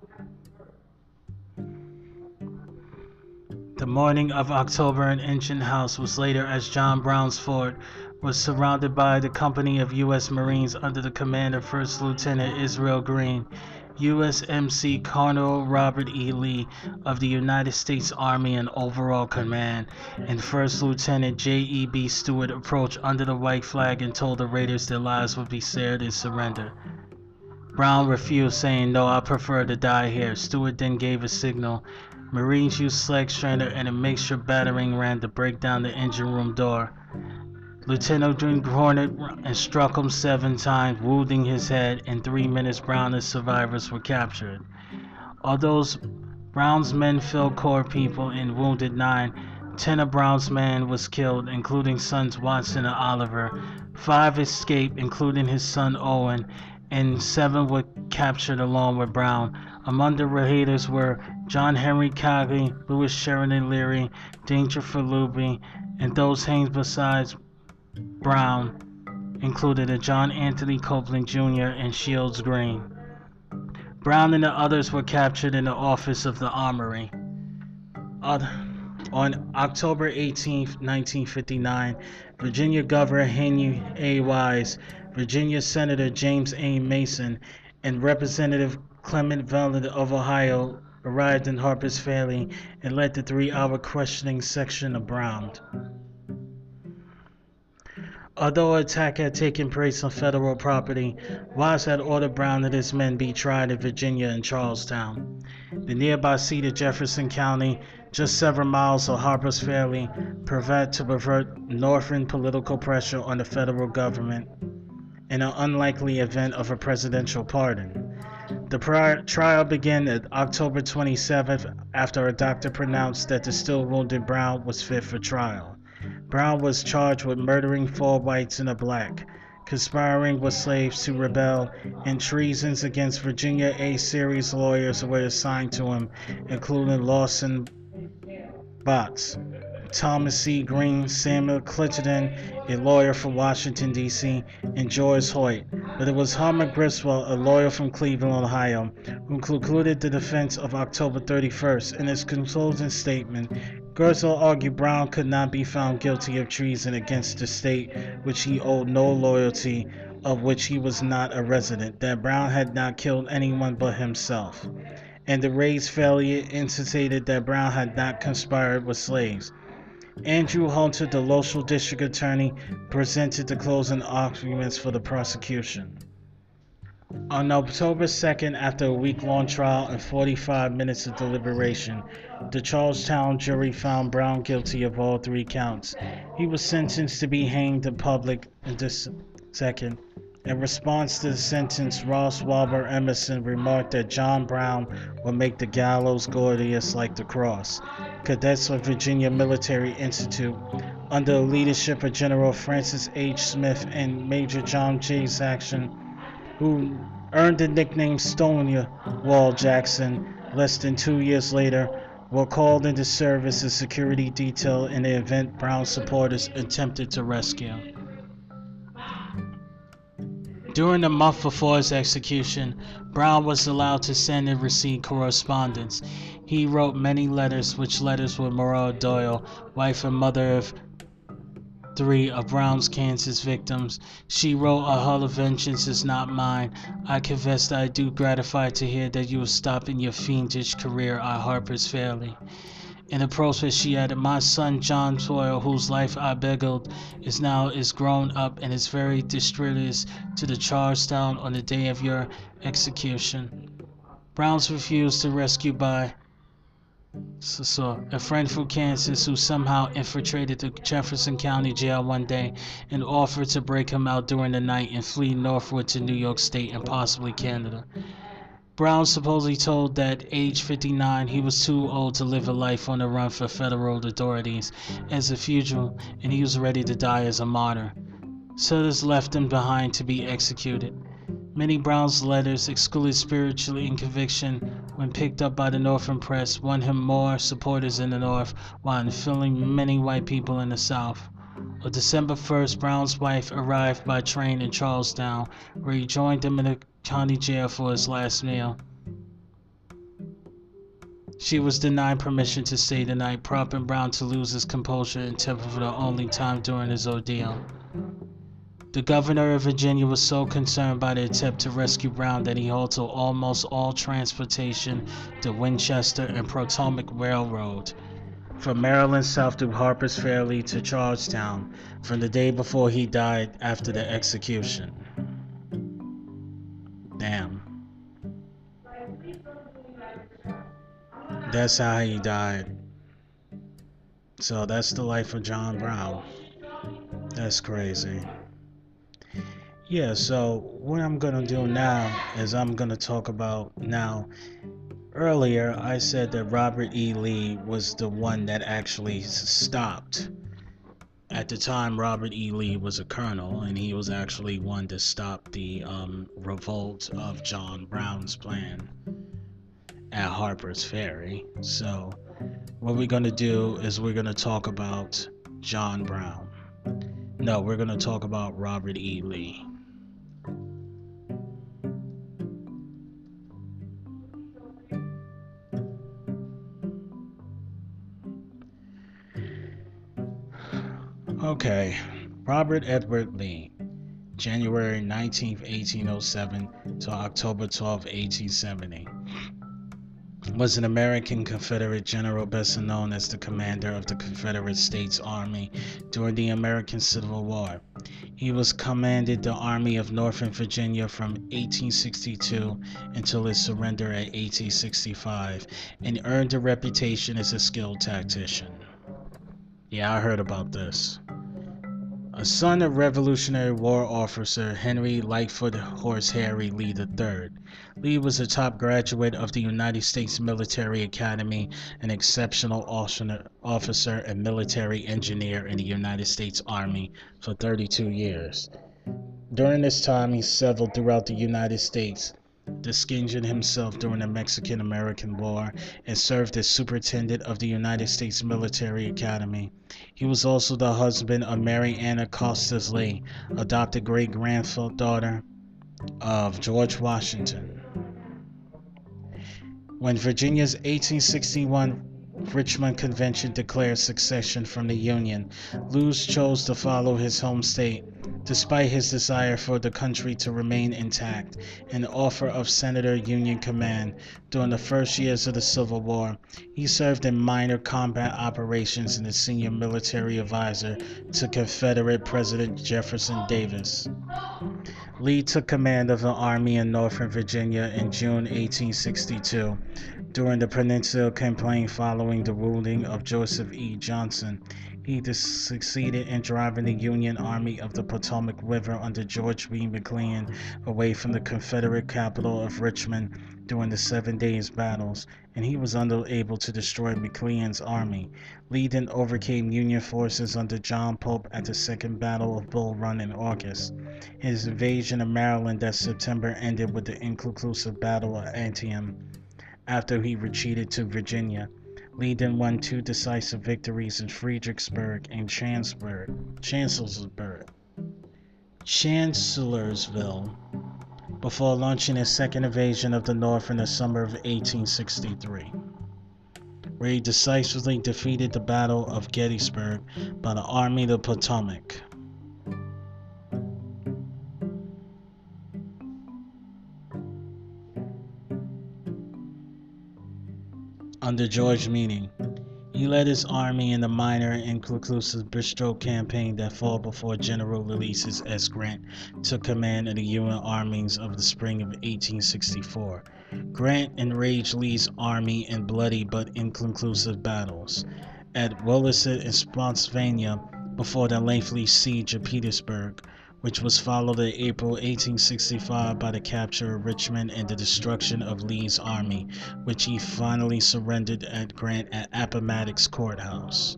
The morning of October, an engine house was later as John Brown's fort was surrounded by the company of U S Marines under the command of First Lieutenant Israel Green. U S M C Colonel Robert E. Lee of the United States Army in overall command, and First Lieutenant J E B Stewart approached under the white flag and told the raiders their lives would be spared and surrender. Brown refused, saying, "No, I prefer to die here." Stewart then gave a signal. Marines used slag strainer and a mixture battering ram to break down the engine room door. Lieutenant Green cornered and struck him seven times, wounding his head. In three minutes, Brown and survivors were captured. Although Brown's men killed core people and wounded nine, ten of Brown's men was killed, including sons Watson and Oliver. Five escaped, including his son Owen, and seven were captured along with Brown. Among the raiders were John Henry Cogley, Louis Sheridan Leary, Dangerfield Luby, and those hanged besides Brown included a John Anthony Copeland Junior and Shields Green. Brown and the others were captured in the office of the Armory. On October eighteenth, nineteen fifty-nine, Virginia Governor Henry A. Wise, Virginia Senator James A. Mason, and Representative Clement Vellet of Ohio arrived in Harper's Ferry and led the three-hour questioning section of Brown. Although an attack had taken place on federal property, Wise had ordered Brown and his men be tried in Virginia and Charlestown, the nearby seat of Jefferson County, just several miles of Harper's Ferry, provide to avert northern political pressure on the federal government in an unlikely event of a presidential pardon. The prior trial began on October twenty-seventh after a doctor pronounced that the still wounded Brown was fit for trial. Brown was charged with murdering four whites and a black, conspiring with slaves to rebel, and treasons against Virginia. A series lawyers were assigned to him, including Lawson Botts. Thomas C. Green, Samuel Crittenden, a lawyer from Washington, D C, and George Hoyt. But it was Harmon Griswold, a lawyer from Cleveland, Ohio, who concluded the defense of October thirty-first. In his closing statement, Griswold argued Brown could not be found guilty of treason against the state which he owed no loyalty, of which he was not a resident, that Brown had not killed anyone but himself, and the raid's failure indicated that Brown had not conspired with slaves. Andrew Hunter, the local district attorney, presented the closing arguments for the prosecution. On October second, after a week-long trial and forty-five minutes of deliberation, the Charlestown jury found Brown guilty of all three counts. He was sentenced to be hanged in public in this second. In response to the sentence, Ross Wilbur Emerson remarked that John Brown would make the gallows glorious like the cross. Cadets of Virginia Military Institute, under the leadership of General Francis H. Smith and Major John J. Jackson, who earned the nickname Stonewall Jackson less than two years later, were called into service as security detail in the event Brown supporters attempted to rescue. During the month before his execution, Brown was allowed to send and receive correspondence. He wrote many letters, which letters were Maura Doyle, wife and mother of three of Brown's Kansas victims. She wrote, "A hull of vengeance is not mine. I confess that I do gratified to hear that you are stopping your fiendish career at Harper's Ferry." In the process, she added, "My son John Doyle, whose life I beguiled, is now is grown up and is very distressed to the Charlestown on the day of your execution." Brown's refused to rescue by so, so, a friend from Kansas who somehow infiltrated the Jefferson County Jail one day and offered to break him out during the night and flee northward to New York State and possibly Canada. Brown supposedly told that age fifty-nine he was too old to live a life on the run for federal authorities as a fugitive, and he was ready to die as a martyr. So this left him behind to be executed. Many Brown's letters, excluded spiritually in conviction, when picked up by the Northern press, won him more supporters in the North while infilling many white people in the South. On December first, Brown's wife arrived by train in Charlestown, where he joined him in the county jail for his last meal. She was denied permission to stay the night, prompting Brown to lose his composure and temper for the only time during his ordeal. The governor of Virginia was so concerned by the attempt to rescue Brown that he halted almost all transportation to Winchester and Potomac Railroad from Maryland south to Harper's Ferry to Charlestown from the day before he died after the execution. Damn. That's how he died. So that's the life of John Brown. That's crazy. Yeah, so what I'm gonna do now is I'm gonna talk about now. Earlier, I said that Robert E. Lee was the one that actually stopped. At the time, Robert E. Lee was a colonel, and he was actually one to stop the um, revolt of John Brown's plan at Harper's Ferry. So, what we're gonna do is we're gonna talk about John Brown. No, we're gonna talk about Robert E. Lee. Okay, Robert Edward Lee, January nineteenth, eighteen oh seven to October twelfth, eighteen seventy, was an American Confederate general best known as the commander of the Confederate States Army during the American Civil War. He was commanded the Army of Northern Virginia from eighteen sixty-two until its surrender at eighteen sixty-five, and earned a reputation as a skilled tactician. Yeah, I heard about this. A son of Revolutionary War officer Henry Lightfoot Horse Harry Lee the third, Lee was a top graduate of the United States Military Academy, an exceptional officer and military engineer in the United States Army for thirty-two years. During this time, he settled throughout the United States, distinguishing himself during the Mexican-American War and served as superintendent of the United States Military Academy. He was also the husband of Mary Anna Costas Lee, adopted great-granddaughter of George Washington. When Virginia's eighteen sixty-one Richmond Convention declared secession from the Union, Lewis chose to follow his home state, despite his desire for the country to remain intact. An offer of Senator Union command during the first years of the Civil War, he served in minor combat operations and as senior military advisor to Confederate President Jefferson Davis. Lee took command of an army in northern Virginia in June eighteen sixty-two. During the Peninsula Campaign following the ruling of Joseph E. Johnson, he succeeded in driving the Union Army of the Potomac River under George B. McClellan away from the Confederate capital of Richmond during the Seven Days Battles, and he was unable to destroy McClellan's army. Lee then overcame Union forces under John Pope at the Second Battle of Bull Run in August. His invasion of Maryland that September ended with the inconclusive Battle of Antietam after he retreated to Virginia. Lee then won two decisive victories in Fredericksburg and Chancellorsburg, Chancellorsburg, Chancellorsville, before launching his second invasion of the North in the summer of eighteen sixty-three, where he decisively defeated the Battle of Gettysburg by the Army of the Potomac. Under George Meany, he led his army in the minor and inconclusive Bristol campaign that fell before General Ulysses S. Grant took command of the Union armies of the spring of eighteen sixty-four. Grant enraged Lee's army in bloody but inconclusive battles at Woollett and Spotsylvania before the lengthy siege of Petersburg, which was followed in April eighteen sixty-five by the capture of Richmond and the destruction of Lee's army, which he finally surrendered at Grant at Appomattox Courthouse.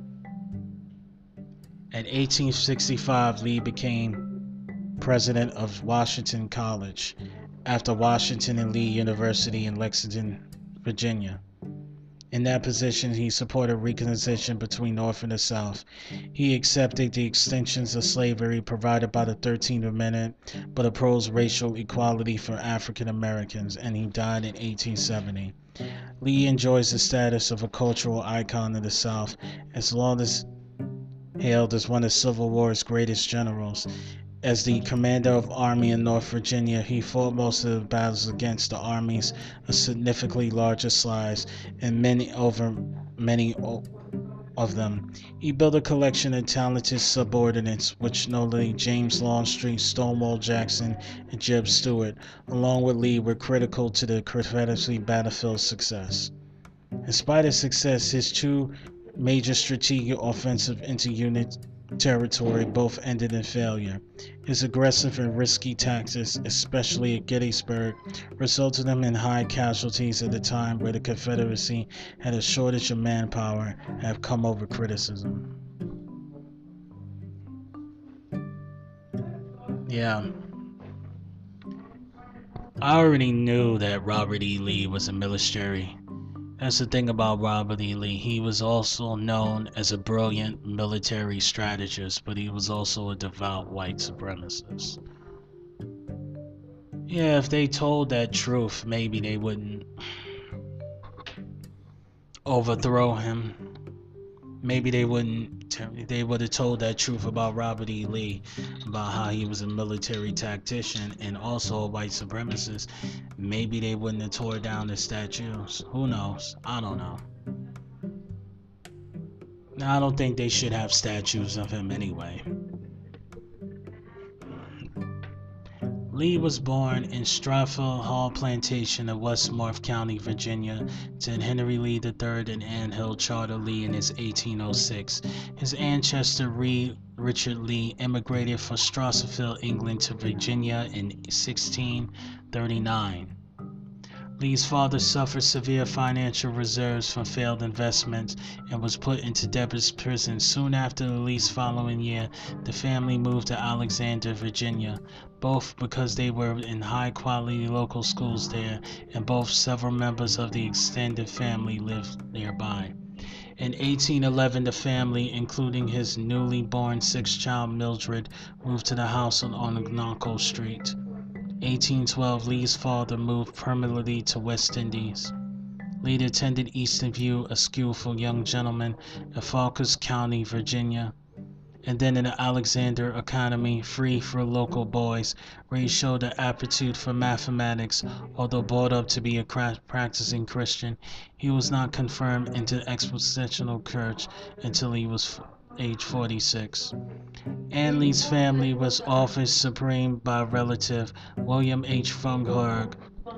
In eighteen sixty-five, Lee became president of Washington College, after Washington and Lee University in Lexington, Virginia. In that position, he supported reconciliation between North and the South. He accepted the extensions of slavery provided by the thirteenth Amendment, but opposed racial equality for African Americans, and he died in eighteen seventy. Lee enjoys the status of a cultural icon in the South, as long as hailed as one of the Civil War's greatest generals. As the commander of army in North Virginia, he fought most of the battles against the armies of significantly larger size, and many over many of them. He built a collection of talented subordinates, which notably James Longstreet, Stonewall Jackson, and Jeb Stuart, along with Lee, were critical to the Confederacy battlefield's success. In spite of success, his two major strategic offensive into unit territory both ended in failure. His aggressive and risky tactics, especially at Gettysburg, resulted in high casualties at a time where the Confederacy had a shortage of manpower and have come over criticism. Yeah. I already knew that Robert E. Lee was a military. That's the thing about Robert E. Lee. He was also known as a brilliant military strategist, but he was also a devout white supremacist. Yeah, if they told that truth, maybe they wouldn't overthrow him. Maybe they wouldn't, they would have told that truth about Robert E. Lee, about how he was a military tactician and also a white supremacist. Maybe they wouldn't have tore down the statues. Who knows? I don't know. Now, I don't think they should have statues of him anyway. Lee was born in Stratford Hall Plantation of Westmoreland County, Virginia, to Henry Lee the third and Anne Hill Charter Lee in his eighteen oh six. His ancestor Reed Richard Lee immigrated from Strasserville, England to Virginia in sixteen thirty-nine. Lee's father suffered severe financial reserves from failed investments and was put into debtor's prison. Soon after the release following year, the family moved to Alexandria, Virginia, both because they were in high-quality local schools there, and both several members of the extended family lived nearby. In eighteen eleven, the family, including his newly born sixth child Mildred, moved to the house on Ononaco Street. eighteen twelve, Lee's father moved permanently to West Indies. Lee attended Easton View, a skillful young gentleman, in Falkers County, Virginia, and then in the Alexander Academy, free for local boys, where he showed an aptitude for mathematics. Although brought up to be a practicing Christian, he was not confirmed into expositional church until he was age forty-six. Ann Lee's family was offered supreme by relative William H. Funberg,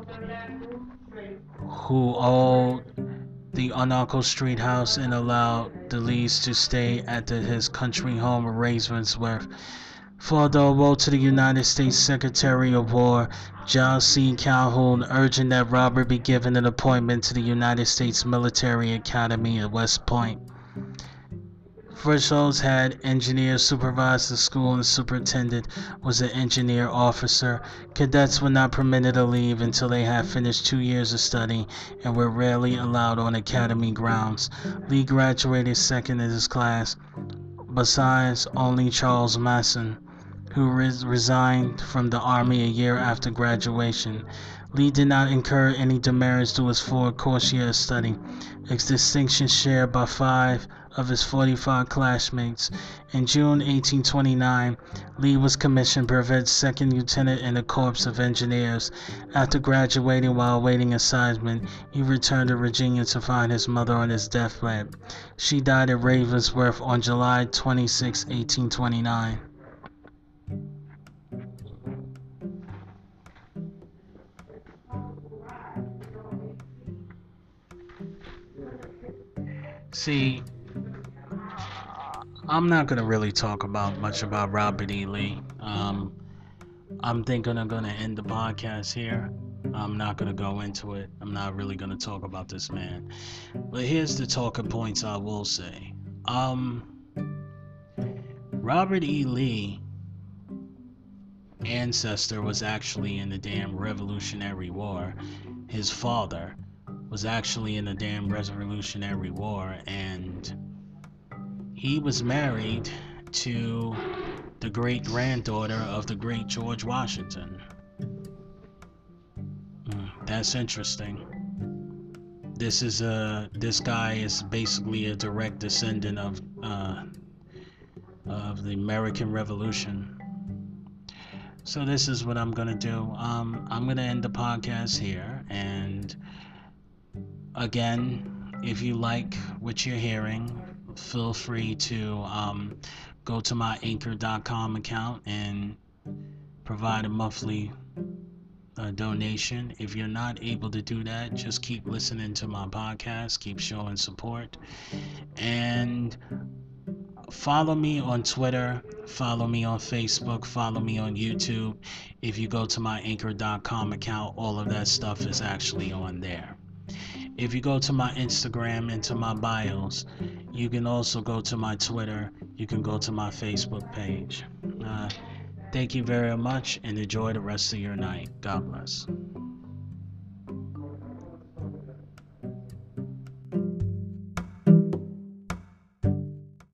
who owned the Ononaco Street house and allowed the Lees to stay at the, his country home of Ravensworth. Father wrote to the United States Secretary of War, Giles C. Calhoun, urging that Robert be given an appointment to the United States Military Academy at West Point. Fritzels had engineers supervise the school, and the superintendent was an engineer officer. Cadets were not permitted to leave until they had finished two years of study and were rarely allowed on academy grounds. Lee graduated second in his class, besides only Charles Masson, who res- resigned from the Army a year after graduation. Lee did not incur any demerits to his four-course year of study, a distinction shared by five of his forty-five classmates. In June eighteen twenty-nine, Lee was commissioned brevet second lieutenant in the Corps of Engineers. After graduating while awaiting assignment, he returned to Virginia to find his mother on his deathbed. She died at Ravensworth on July twenty-sixth, eighteen twenty-nine. See, I'm not going to really talk about much about Robert E. Lee. Um, I'm thinking I'm going to end the podcast here. I'm not going to go into it. I'm not really going to talk about this man. But here's the talking points I will say. Um, Robert E. Lee ancestor was actually in the damn Revolutionary War. His father was actually in the damn Revolutionary War, and he was married to the great-granddaughter of the great George Washington. Mm, that's interesting. This is a this guy is basically a direct descendant of uh, of the American Revolution. So this is what I'm gonna do. Um, I'm gonna end the podcast here, and again, if you like what you're hearing, feel free to um, go to my anchor dot com account and provide a monthly uh, donation. If you're not able to do that, just keep listening to my podcast, keep showing support, and follow me on Twitter, follow me on Facebook, follow me on YouTube. If you go to my anchor dot com account, all of that stuff is actually on there. If you go to my Instagram and to my bios, you can also go to my Twitter, you can go to my Facebook page. Uh, thank you very much, and enjoy the rest of your night. God bless.